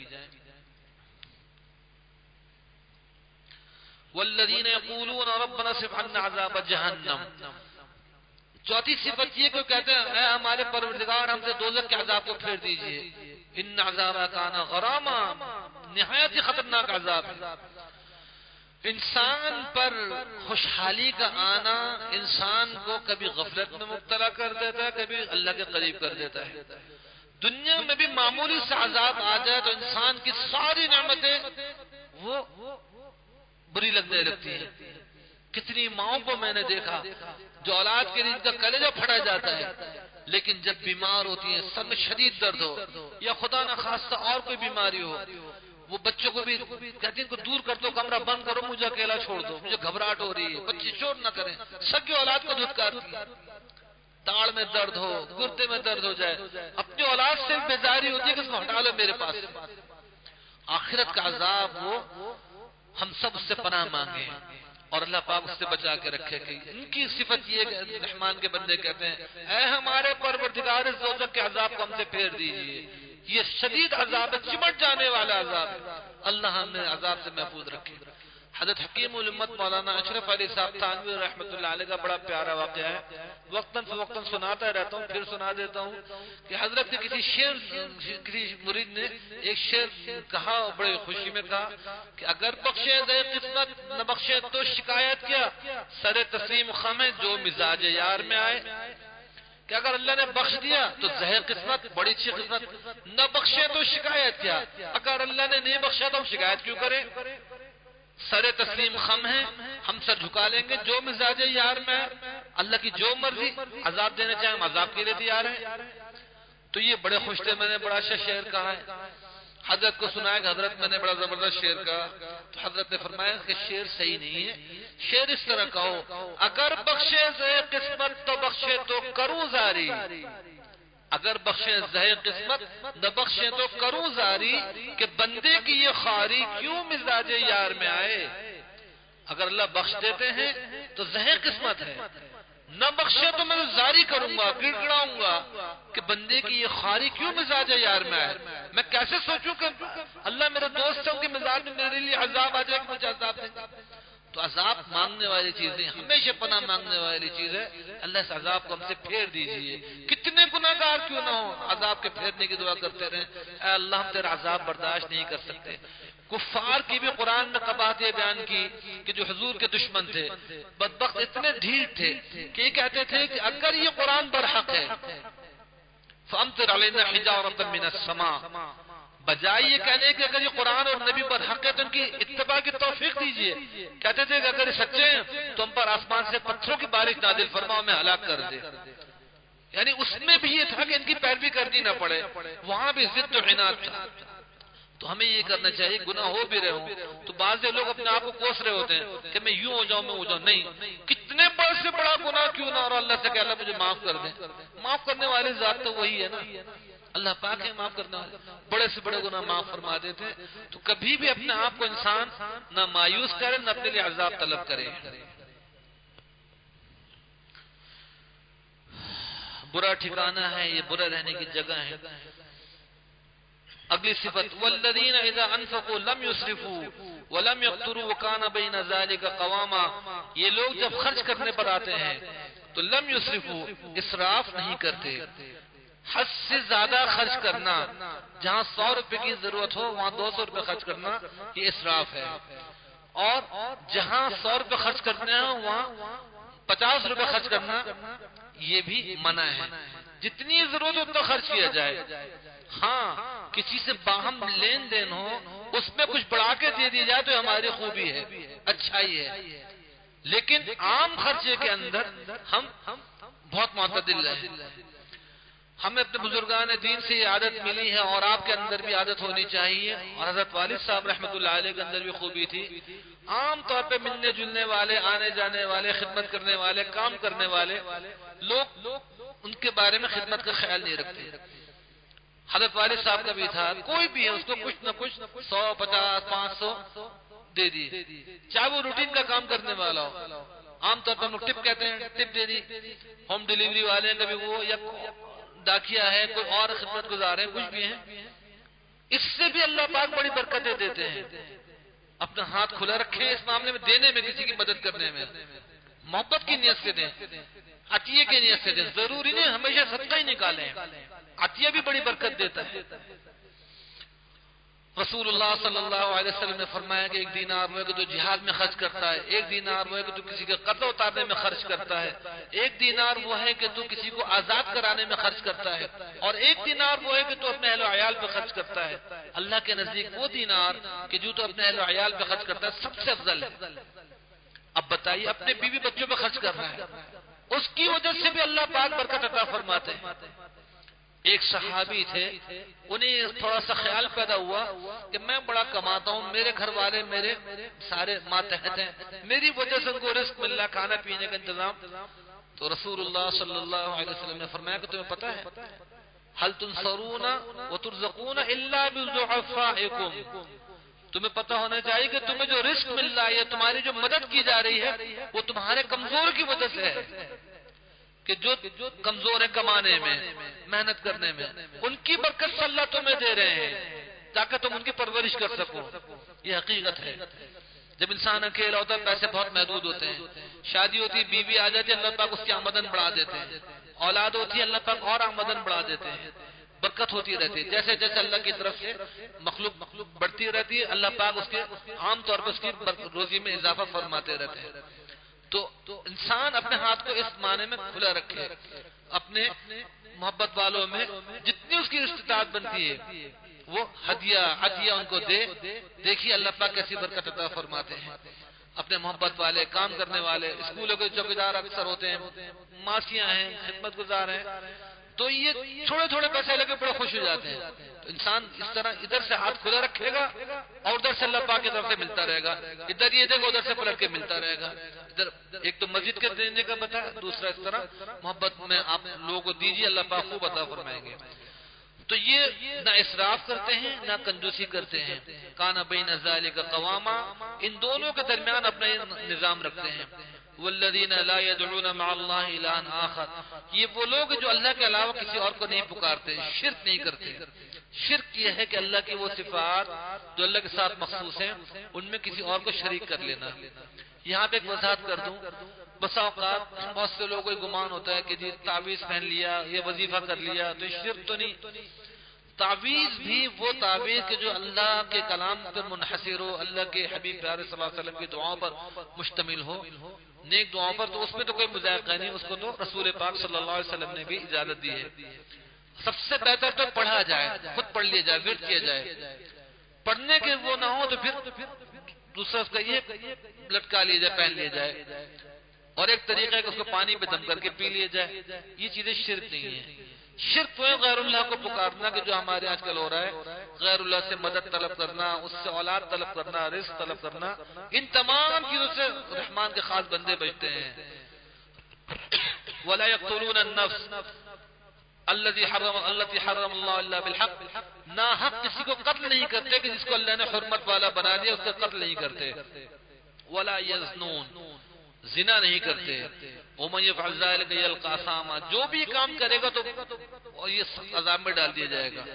والذین یقولون ربنا اصرف عنا عذاب جہنم، چوتھی صفت یہ کہ کہتے ہیں اے ہمارے پروردگار ہم سے دوزخ کے عذاب کو پھیر دیجئے، ان عذابہ کان غراما، نہایت ہی خطرناک عذاب ہے۔ انسان پر خوشحالی کا آنا انسان کو کبھی غفلت میں مبتلا کر دیتا ہے، کبھی اللہ کے قریب کر دیتا ہے۔ دنیا میں بھی معمولی سے عذاب آ جائے تو انسان کی ساری نعمتیں وہ بری لگنے لگتی ہیں کتنی ماؤں کو میں نے دیکھا جو اولاد کے لیے ان کا کلیجہ پھڑا جاتا ہے، لیکن جب بیمار ہوتی ہیں، سر میں شدید درد ہو یا خدا نہ خاصہ اور کوئی بیماری ہو، وہ بچوں کو بھی کہتی ہیں کو دور کر دو، کمرہ بند کرو، مجھے اکیلا چھوڑ دو، مجھے گھبراہٹ ہو رہی ہے، بچے شور نہ کریں، سگی اولاد کو دھتکارتی ہے، تاڑ میں درد ہو، گردے میں درد ہو جائے، اپنی اولاد سے بیزاری ہوتی ہے کہ اس کو ہٹا لو میرے پاس۔ آخرت کا عذاب وہ ہم سب اس سے پناہ مانگے اور اللہ پاک اس سے بچا کے رکھے گی۔ ان کی صفت یہ کہ رحمان کے بندے کہتے ہیں اے ہمارے پروردگار دوزخ کے عذاب کو ہم سے پھیر دیجئے، یہ شدید عذاب ہے، چمٹ جانے والا عذاب ہے، اللہ ہمیں عذاب سے محفوظ رکھے۔ حضرت حکیم الامت مولانا اشرف علی صاحب تھانوی رحمۃ اللہ علیہ کا بڑا پیارا واقعہ ہے، وقتاً فوقتاً سناتا رہتا ہوں، پھر سنا دیتا ہوں کہ حضرت نے کسی مرید نے ایک شعر کہا، بڑی خوشی میں کہا کہ اگر بخشے دے قسمت نہ بخشے تو شکایت کیا، سر تسلیم خم ہے جو مزاج یار میں آئے، کہ اگر اللہ نے بخش دیا تو زہر قسمت، بڑی اچھی قسمت، نہ بخشے تو شکایت کیا، اگر اللہ نے نہیں بخشا تو ہم شکایت کیوں کریں، سر تسلیم خم ہے، ہم سر جھکا لیں گے جو مزاج یار میں ہے، اللہ کی جو مرضی، عذاب دینا چاہیں ہم عذاب کے لیے تیار ہیں۔ تو یہ بڑے خوش تھے، میں نے بڑا اچھا شعر کہا ہے، حضرت کو سنایا کہ حضرت میں نے بڑا زبردست شعر کہا، تو حضرت نے فرمایا کہ شعر صحیح نہیں ہے، شعر اس طرح کہو اگر بخشے زے قسمت تو بخشے تو کروں زاری، اگر بخشے زہر قسمت نہ بخشے تو کروں زاری، کہ بندے کی یہ خاری کیوں مزاج یار میں آئے، اگر اللہ بخش دیتے ہیں تو زہر قسمت ہے، نہ بخشے تو میں زاری کروں گا، گڑ گڑاؤں گا کہ بندے کی یہ خاری کیوں مزاج یار میں آئے، میں کیسے سوچوں کہ اللہ میرے دوست ہے، ان کے مزاج میں میرے لیے عذاب آ جائے کہ مجھے عذاب دیں گے۔ تو عذاب مانگنے والی چیزیں ہمیشہ پناہ مانگنے والی چیز ہے، اللہ اس عذاب کو ہم سے پھیر دیجئے، کتنے گناہگار کیوں نہ ہو عذاب کے پھیرنے کی دعا کرتے رہیں، اے اللہ ہم تیرا عذاب برداشت نہیں کر سکتے۔ کفار کی بھی قرآن نے قباحت یہ بیان کی کہ جو حضور کے دشمن تھے، بدبخت اتنے ڈھیٹ تھے کہ یہ کہتے تھے کہ اگر یہ قرآن برحق ہے فَأَمْطِرْ عَلَيْنَا حِجَارَةً مِّنَ السَّمَاءِ، بجائے یہ کہنے کہ اگر یہ قرآن اور نبی پر حق ہے تو ان کی اتباع کی توفیق دیجئے، کہتے تھے کہ اگر یہ سچے ہیں تو ہم پر آسمان سے پتھروں کی بارش نازل فرما، ہمیں ہلاک کر دے۔ یعنی اس میں بھی یہ تھا کہ ان کی پیروی کرنی نہ پڑے، وہاں بھی ضد و عناد تھا۔ تو ہمیں یہ کرنا چاہیے، گناہ ہو بھی رہے ہوں تو بعض لوگ اپنے آپ کو کوس رہے ہوتے ہیں کہ میں یوں ہو جاؤں میں ہو جاؤں، نہیں، کتنے بڑے سے بڑا گناہ کیوں نہ، اور اللہ سے کہ اللہ مجھے معاف کر دیں، معاف کرنے والی ذات تو وہی ہے نا، اللہ پاک ہے معاف کرنے والے، بڑے سے بڑے گناہ معاف فرما دیتے ہیں۔ تو کبھی بھی اپنے آپ کو انسان نہ مایوس کرے نہ اپنے لیے عذاب طلب کرے۔ برا ٹھکانہ ہے، یہ برا رہنے کی جگہ ہے۔ اگلی صفت والذین اذا انفقوا لم یسرفوا ولم یقتروا وکان بین ذلک قواما، یہ لوگ جب خرچ کرنے پر آتے ہیں تو لم یسرفوا، اسراف نہیں کرتے، حد سے زیادہ خرچ کرنا، جہاں 100 روپے کی ضرورت ہو وہاں 200 روپے خرچ کرنا یہ اسراف ہے، اور جہاں 100 روپے خرچ کرنے ہیں وہاں 50 روپے خرچ کرنا یہ بھی منع ہے، جتنی ضرورت ہو اتنا خرچ کیا جائے۔ ہاں کسی سے باہم لین دین ہو اس میں کچھ بڑھا کے دے دی جائے تو ہماری خوبی ہے، اچھائی ہے، لیکن عام خرچے کے اندر ہم بہت معتدل ہیں۔ ہمیں اپنے بزرگان دین سے یہ عادت ملی ہے اور آپ کے اندر بھی عادت ہونی چاہیے، اور حضرت والد صاحب رحمۃ اللہ علیہ کے اندر بھی خوبی تھی۔ عام طور پہ ملنے جلنے والے، آنے جانے والے، خدمت کرنے والے، کام کرنے والے لوگ ان کے بارے میں خدمت کا خیال نہیں رکھتے۔ حضرت والد صاحب کا بھی تھا، کوئی بھی ہے اس کو کچھ نہ کچھ 100 50 500 دے دی، چاہے وہ روٹین کا کام کرنے والا ہو، عام طور پر ہم لوگ ٹپ کہتے ہیں، ٹپ دے دی، ہوم ڈیلیوری والے ہیں، کبھی وہ یا ڈاکیا ہے، کوئی اور خدمت گزار ہے، کچھ بھی ہیں، اس سے بھی اللہ پاک بڑی برکتیں دیتے ہیں۔ اپنا ہاتھ کھلا رکھیں اس معاملے میں، دینے میں، کسی کی مدد کرنے میں، محبت کی نیت سے دیں، عطیے کی نیت سے دیں، ضروری نہیں ہمیشہ صدقہ ہی نکالیں، عطیہ بھی بڑی برکت دیتا ہے۔ رسول اللہ صلی اللہ علیہ وسلم نے فرمایا کہ ایک دینار وہ ہے کہ جو جہاد میں خرچ کرتا ہے، ایک دینار وہ ہے کہ جو کسی کا قرضہ اتارنے میں خرچ کرتا ہے، ایک دینار وہ ہے کہ تو کسی کو آزاد کرانے میں خرچ کرتا ہے، اور ایک دینار وہ ہے کہ تو اپنے اہل و عیال پہ خرچ کرتا ہے۔ اللہ کے نزدیک وہ دینار کہ جو تو اپنے اہل و عیال پہ خرچ کرتا ہے سب سے افضل ہے۔ اب بتائیے اپنے بیوی بچوں پہ خرچ کر رہا ہے، اس کی وجہ سے بھی اللہ پاک برکت عطا فرماتے ہیں۔ ایک صحابی تھے، انہیں تھوڑا سا خیال پیدا ہوا کہ میں بڑا کماتا ہوں، میرے گھر والے میرے سارے ماتحت ہیں، میری وجہ سے ان کو رزق مل رہا، کھانا پینے کا انتظام۔ تو رسول اللہ صلی اللہ علیہ وسلم نے فرمایا کہ تمہیں پتا ہے هل تنصرون وترزقون الا بضعفائکم، تمہیں پتہ ہونا چاہیے کہ تمہیں جو رزق مل رہا ہے، تمہاری جو مدد کی جا رہی ہے، وہ تمہارے کمزور کی وجہ سے ہے، کہ جو کمزور ہیں کمانے میں، محنت کرنے میں، ان کی برکت سے اللہ تمہیں دے رہے ہیں تاکہ تم ان کی پرورش کر سکو۔ یہ حقیقت ہے۔ جب انسان اکیلا ہوتا ہے، پیسے بہت محدود ہوتے ہیں، شادی ہوتی ہے، بیوی آ جاتی ہے، اللہ پاک اس کی آمدن بڑھا دیتے ہیں، اولاد ہوتی ہے، اللہ پاک اور آمدن بڑھا دیتے ہیں، برکت ہوتی رہتی ہے۔ جیسے جیسے اللہ کی طرف سے مخلوق بڑھتی رہتی ہے، اللہ پاک اس کے عام طور پر اس کی روزی میں اضافہ فرماتے رہتے ہیں۔ تو انسان اپنے ہاتھ کو اس معنی میں کھلا رکھے، اپنے محبت والوں میں جتنی اس کی استطاعت بنتی ہے وہ ہدیہ عطیہ ان کو دے۔ دیکھیے اللہ پاک کیسی برکت عطا فرماتے ہیں۔ اپنے محبت والے، کام کرنے والے، اسکولوں کے چوکیدار اکثر ہوتے ہیں، ماسیاں ہیں، خدمت گزار ہیں، تو یہ تھوڑے تھوڑے پیسے لگے بڑے خوش ہو جاتے ہیں۔ تو انسان اس طرح ادھر سے ہاتھ کھلا رکھے گا اور ادھر سے اللہ پاک کی طرف سے ملتا رہے گا، ادھر یہ دے گا ادھر سے پلٹ کے ملتا رہے گا۔ ادھر ایک تو مسجد کے دینے کا بتا، دوسرا اس طرح محبت میں آپ لوگوں کو دیجیے، اللہ پاک خوب عطا فرمائیں گے۔ تو یہ نہ اسراف کرتے ہیں نہ کنجوسی کرتے ہیں، کانا بین ذالک قواما، ان دونوں کے درمیان اپنا نظام رکھتے ہیں۔ والذین لا يدعون مع اللہ الہا آخر، یہ وہ لوگ جو اللہ کے علاوہ کسی اور کو نہیں پکارتے، شرک نہیں کرتے۔ شرک یہ ہے کہ اللہ کی وہ صفات جو اللہ کے ساتھ مخصوص ہیں ان میں کسی اور کو شریک کر لینا۔ یہاں پہ ایک وضاحت کر دوں، بسا اوقات بہت سے لوگوں کو گمان ہوتا ہے کہ جی تعویذ پہن لیا، یہ وظیفہ کر لیا تو شرک تو نہیں۔ تعویذ بھی وہ تعویذ کہ جو اللہ کے کلام پر منحصر ہو، اللہ کے حبیب پیارے صلی اللہ علیہ وسلم کی دعاؤں پر مشتمل ہو، نیک دعاؤں پر، تو اس میں تو کوئی مذائقہ نہیں، اس کو تو رسول پاک صلی اللہ علیہ وسلم نے بھی اجازت دی ہے۔ سب سے بہتر تو پڑھا جائے، خود پڑھ لیا جائے، ورد کیا جائے۔ پڑھنے کے وہ نہ ہو تو پھر دوسرا اس کا یہ لٹکا لیا جائے، پہن لیا جائے، اور ایک طریقہ ہے کہ اس کو پانی پہ دم کر کے پی لیا جائے۔ یہ چیزیں شرک نہیں ہیں۔ شرک تو ہے غیر اللہ کو پکارنا، کہ جو ہمارے آج کل ہو رہا ہے، غیر اللہ سے مدد طلب کرنا، اس سے اولاد طلب کرنا، رزق طلب کرنا، ان تمام چیزوں سے رحمان کے خاص بندے بچتے ہیں۔ وَلَا يَقْتُلُونَ النَّفْسَ الَّتِي حَرَّمَ اللَّهُ إِلَّا بِالْحَقِّ، ناحق کسی کو قتل نہیں کرتے کہ جس کو اللہ نے حرمت والا بنا دیا، اس سے قتل نہیں کرتے۔ وَلَا يَزْنُونَ، زنا نہیں کرتے۔ وَمَن يَفْعَلْ ذَلِكَ يَلْقَ أَثَامًا، جو بھی کام کرے گا تو یہ عذاب میں ڈال دیا جائے گا۔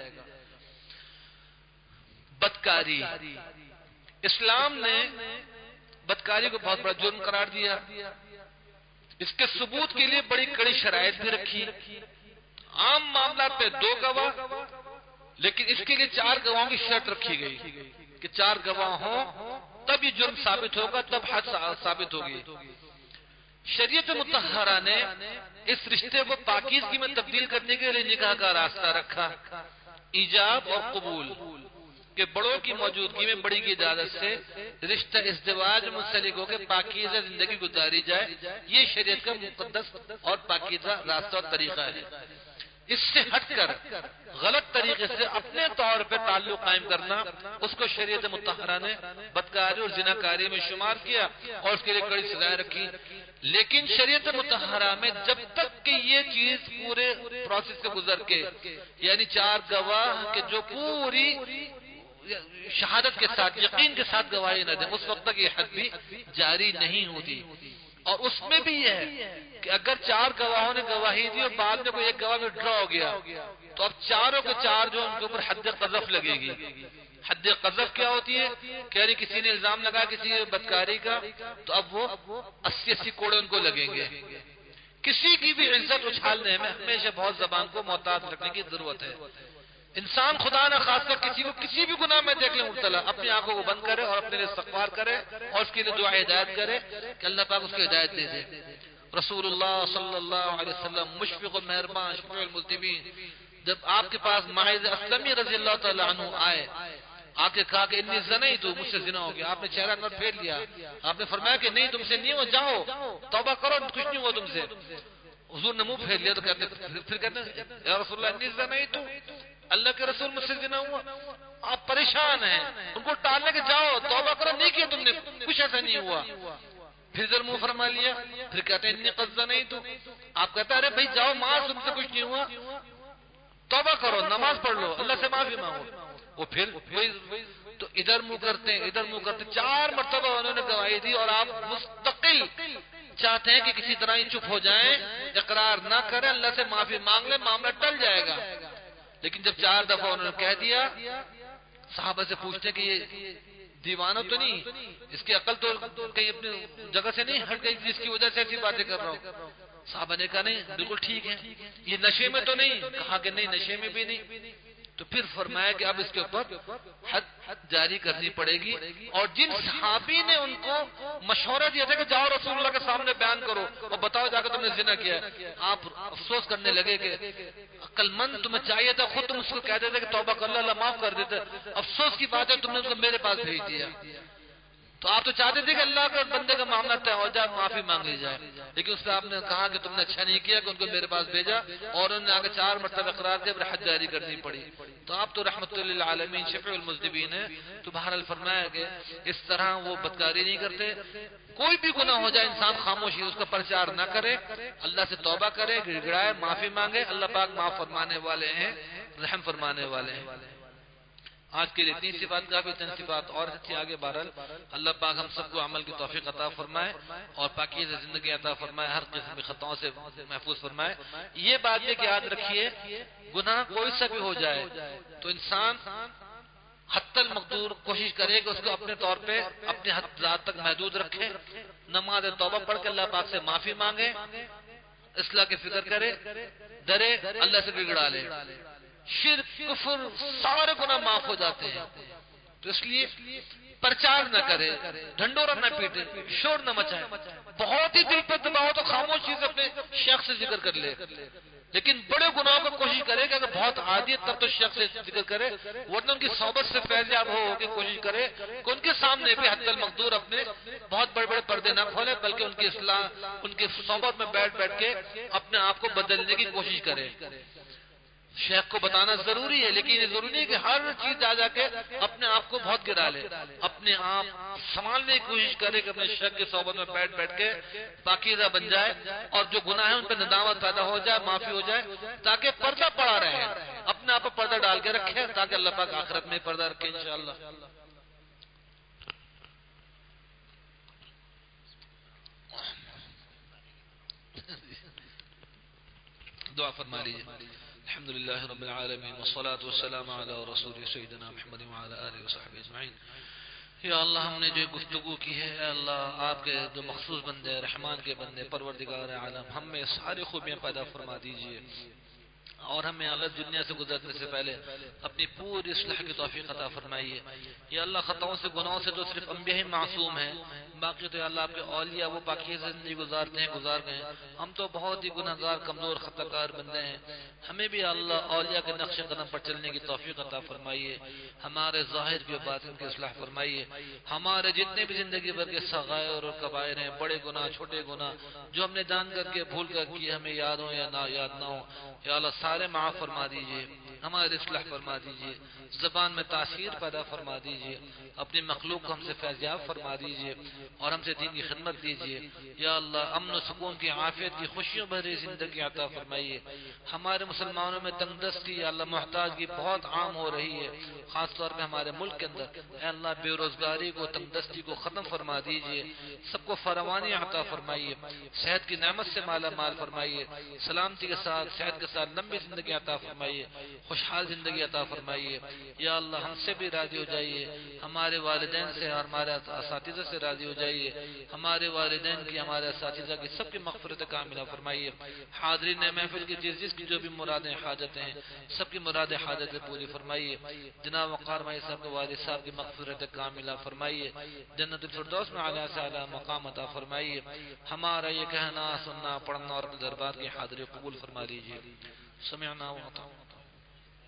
بدکاری، اسلام نے بدکاری کو بہت بڑا جرم قرار دیا، اس کے ثبوت کے لیے بڑی کڑی شرائط بھی رکھی۔ عام معاملات پہ 2 گواہ، لیکن اس کے لیے 4 گواہوں کی شرط رکھی گئی کہ 4 گواہ ہوں تب یہ جرم ثابت ہوگا، تب حد ثابت ہوگی۔ شریعت مطہرہ نے اس رشتے کو پاکیزگی میں تبدیل کرنے کے لیے نکاح کا راستہ رکھا، ایجاب اور قبول، کہ بڑوں کی موجودگی میں بڑی کی اجازت سے رشتہ ازدواج منسلک ہو کے پاکیزہ زندگی گزاری جائے۔ یہ شریعت کا مقدس اور پاکیزہ راستہ اور طریقہ ہے۔ اس سے ہٹ کر غلط طریقے سے اپنے طور پہ تعلق قائم کرنا، اس کو شریعت مطہرہ نے بدکاری اور زناکاری میں شمار کیا اور اس کے لیے کڑی سزائیں رکھی۔ لیکن شریعت مطہرہ میں جب تک کہ یہ چیز پورے پروسیس سے گزر کے، یعنی 4 گواہ کے جو پوری شہادت کے ساتھ، یقین کے ساتھ گواہی نہ دیں، اس وقت تک یہ حد بھی جاری نہیں ہوتی۔ اور اس میں بھی یہ ہے کہ اگر 4 گواہوں نے گواہی دی اور بعد میں کوئی ایک گواہ میں ڈرا ہو گیا تو اب 4 کے 4 جو ان کے اوپر حد قذف لگے گی۔ حد قذف کیا ہوتی ہے کہ یعنی کسی نے الزام لگا کسی بدکاری کا تو اب وہ 80 کوڑے ان کو لگیں گے۔ کسی کی بھی عزت اچھالنے میں ہمیشہ بہت زبان کو محتاط رکھنے کی ضرورت ہے۔ انسان خدا نہ خاص کر کسی کو کسی بھی گناہ میں دیکھ لے مبتلا، اپنی آنکھوں کو بند کرے اور اپنے لیے استغفار کرے اور اس کے لیے دعا ہدایت کرے کہ اللہ پاک اس کو ہدایت دے دے۔ رسول اللہ صلی اللہ علیہ وسلم مشفق و مہربان، شفیع المذنبین، جب آپ کے پاس ماعز اسلمی رضی اللہ تعالی عنہ آئے آ کے کہا کہ انی زنیت، مجھ سے زنا ہو گیا. آپ نے چہرہ انور پھیر لیا. آپ نے فرمایا کہ نہیں تم سے نہیں ہو، جاؤ توبہ کرو، کچھ نہیں ہوا تم سے. حضور نے منہ پھیر لیا تو کہتے پھر کہتے یا رسول اللہ انی زنیت، اللہ کے رسول مجھ سے زنا ہوا. آپ پریشان ہیں، ان کو ٹالنے کے جاؤ توبہ کرو، نہیں کیا تم نے، کچھ ایسا نہیں ہوا. پھر ادھر منہ فرما لیا. پھر کہتے ہیں انی قد زنیت. آپ کہتے ہیں ارے بھائی جاؤ معاذ، تم سے کچھ نہیں ہوا، توبہ کرو، نماز پڑھ لو، اللہ سے معافی مانگو. وہ پھر تو ادھر منہ کرتے ہیں ادھر منہ کرتے. 4 مرتبہ انہوں نے گواہی دی اور آپ مستقل چاہتے ہیں کہ کسی طرح ہی چپ ہو جائیں، اقرار نہ کریں، اللہ سے معافی مانگ لیں، معاملہ ٹل جائے گا. لیکن جب 4 دفعہ انہوں نے کہہ دیا، صحابہ سے پوچھتے کہ یہ دیوانہ تو نہیں، اس کی عقل تو کہیں اپنی جگہ سے نہیں ہٹ گئی جس کی وجہ سے ایسی باتیں کر رہا ہوں. صحابہ نے کہا نہیں بالکل ٹھیک ہے. یہ نشے میں تو نہیں؟ کہا کہ نہیں نشے میں بھی نہیں. تو پھر فرمایا کہ اب اس کے اوپر حد جاری کرنی پڑے گی. اور جن صحابی نے ان کو مشورہ دیا تھا کہ جاؤ رسول اللہ کے سامنے بیان کرو اور بتاؤ جا کے تم نے زنا کیا ہے، آپ افسوس کرنے لگے کہ عقل مند تمہیں چاہیے تھا خود تم اس کو کہہ دیتے کہ توبہ کر لو، اللہ معاف کر دیتے. افسوس کی بات ہے تم نے اس کو میرے پاس بھیج دیا. تو آپ تو چاہتے تھے کہ اللہ کے بندے کا معاملہ طے ہو جائے، معافی مانگ لی جائے. لیکن اس پہ آپ نے کہا کہ تم نے اچھا نہیں کیا کہ ان کو میرے پاس بھیجا، اور انہوں نے آگے 4 مرتبہ اقرار کیا، پھر حد جاری کرنی پڑی. تو آپ تو رحمت للعالمین شفیع المذنبین ہیں. تو بہرحال فرمایا کہ اس طرح وہ بدکاری نہیں کرتے. کوئی بھی گناہ ہو جائے انسان خاموشی اس کا پرچار نہ کرے، اللہ سے توبہ کرے، گڑ گڑائے، معافی مانگے. اللہ پاک معاف فرمانے والے ہیں، رحم فرمانے والے ہیں. آج کے لیے 3 صفات کافی، 3 صفات اور اچھی آگے. بہرحال اللہ پاک ہم سب کو عمل کی توفیق عطا فرمائے اور پاکیزہ زندگی عطا فرمائے، ہر قسم کی خطاؤں سے محفوظ فرمائے. یہ بات یہ کہ یاد رکھیے گناہ کوئی سا بھی ہو جائے تو انسان حتی المقدور کوشش کرے کہ اس کو اپنے طور پہ اپنے حد ذات تک محدود رکھے. نماز توبہ پڑھ کے اللہ پاک سے معافی مانگے، اصلاح کی فکر کرے، ڈرے، اللہ سے بگڑا لے. شرک، کفر، سارے گناہ معاف ہو جاتے ہیں. تو اس لیے پرچار نہ کرے، ڈھنڈورا نہ پیٹے، شور نہ مچائے. بہت ہی دل پہ دباؤ تو خاموشی سے اپنے شیخ سے ذکر کر لے. لیکن بڑے گناہوں کو کوشش کرے کہ اگر بہت عادی ہے تب تو شیخ سے ذکر کرے، ورنہ ان کی صحبت سے فیضیاب ہو کے کوشش کرے کہ ان کے سامنے بھی حتی المقدور اپنے بہت بڑے بڑے پردے نہ کھولے، بلکہ ان کی اصلاح، ان کی صحبت میں بیٹھ بیٹھ کے اپنے آپ کو بدلنے کی کوشش کرے. شیخ کو بتانا ضروری ہے، لیکن یہ ضروری نہیں کہ ہر چیز جا کے اپنے آپ کو بہت گرا لے. اپنے آپ سنبھالنے کی کوشش کرے کہ اپنے شیخ کی صحبت میں بیٹھ بیٹھ کے پاکیزہ بن جائے، اور جو گناہ ہے ان پہ ندامت پیدا ہو جائے، معافی ہو جائے، تاکہ پردہ پڑا رہے. اپنے آپ پر پردہ ڈال کے رکھے تاکہ اللہ پاک آخرت میں پردہ رکھے انشاءاللہ. دعا فرما لیجیے. الحمدللہ رب العالمین والصلاة والسلام علی رسول سیدنا محمد وعلی آلہ وصحبہ اجمعین. یا اللہ ہم نے جو گفتگو کی ہے، اے اللہ آپ کے جو مخصوص بندے، رحمان کے بندے، پروردگار عالم، ہم میں ساری خوبیاں پیدا فرما دیجئے، اور ہمیں اللہ دنیا سے گزرنے سے پہلے اپنی پوری اصلاح کی توفیق عطا فرمائیے. یا اللہ خطاؤں سے گناہوں سے تو صرف انبیاء ہی معصوم ہیں، باقی تو یا اللہ آپ کے اولیاء وہ پاکیزہ زندگی گزارتے ہیں، گزار گئے ہیں. ہم تو بہت ہی گناہگار، کمزور، خطا کار بندے ہیں. ہمیں بھی اللہ اولیاء کے نقش قدم پر چلنے کی توفیق عطا فرمائیے. ہمارے ظاہر کی باطن کی اصلاح فرمائیے. ہمارے جتنے بھی زندگی بھر کے صغائر اور کبائر ہیں، بڑے گناہ، چھوٹے گناہ، جو ہم نے جان کر کے بھول کر کیے، ہمیں یاد ہو یا نہ یاد نہ ہو، یا اللہ سارے معاف فرما دیجئے. ہمارے اصلاح فرما دیجئے، زبان میں تاثیر پیدا فرما دیجئے، اپنی مخلوق کو ہم سے فیضیاب فرما دیجئے اور ہم سے دین کی خدمت دیجئے. یا اللہ امن و سکون کی، عافیت کی، خوشیوں بھری زندگی عطا فرمائیے. ہمارے مسلمانوں میں تنگ دستی، یا اللہ محتاجگی بہت عام ہو رہی ہے، خاص طور پہ ہمارے ملک کے اندر. اے اللہ بے روزگاری کو، تنگ دستی کو ختم فرما دیجئے، سب کو فراوانی عطا فرمائیے، صحت کی نعمت سے مالا مال فرمائیے، سلامتی کے ساتھ، صحت کے ساتھ لمبی زندگی عطا فرمائیے، خوشحال زندگی عطا فرمائیے. یا اللہ ہم سے بھی راضی ہو جائیے، ہمارے والدین سے اور ہمارے اساتذہ سے راضی ہو جائیے. ہمارے والدین کی، ہمارے اساتذہ کی، سب کی مغفرت کاملہ فرمائیے. حاضرین محفل کی جس کی جو بھی مرادیں، حاجتیں ہیں، سب کی مراد حاجتیں پوری فرمائیے. جناب وقار بھائی صاحب کے والد صاحب کی مغفرت کاملہ فرمائیے. جنت الفردوس میں اعلیٰ سے اعلیٰ مقام عطا فرمائیے. ہمارا یہ کہنا، سننا، پڑھنا اور اپنے دربار کی حاضری قبول فرما لیجیے. سمعنا و اطعنا.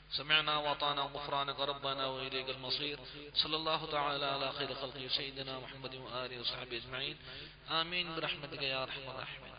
سمعنا وأطعنا غفرانك ربنا وإليك المصير. صلى الله تعالى على خير خلقه سيدنا محمد وآله وصحبه أجمعين. آمين برحمتك يا أرحم الراحمين.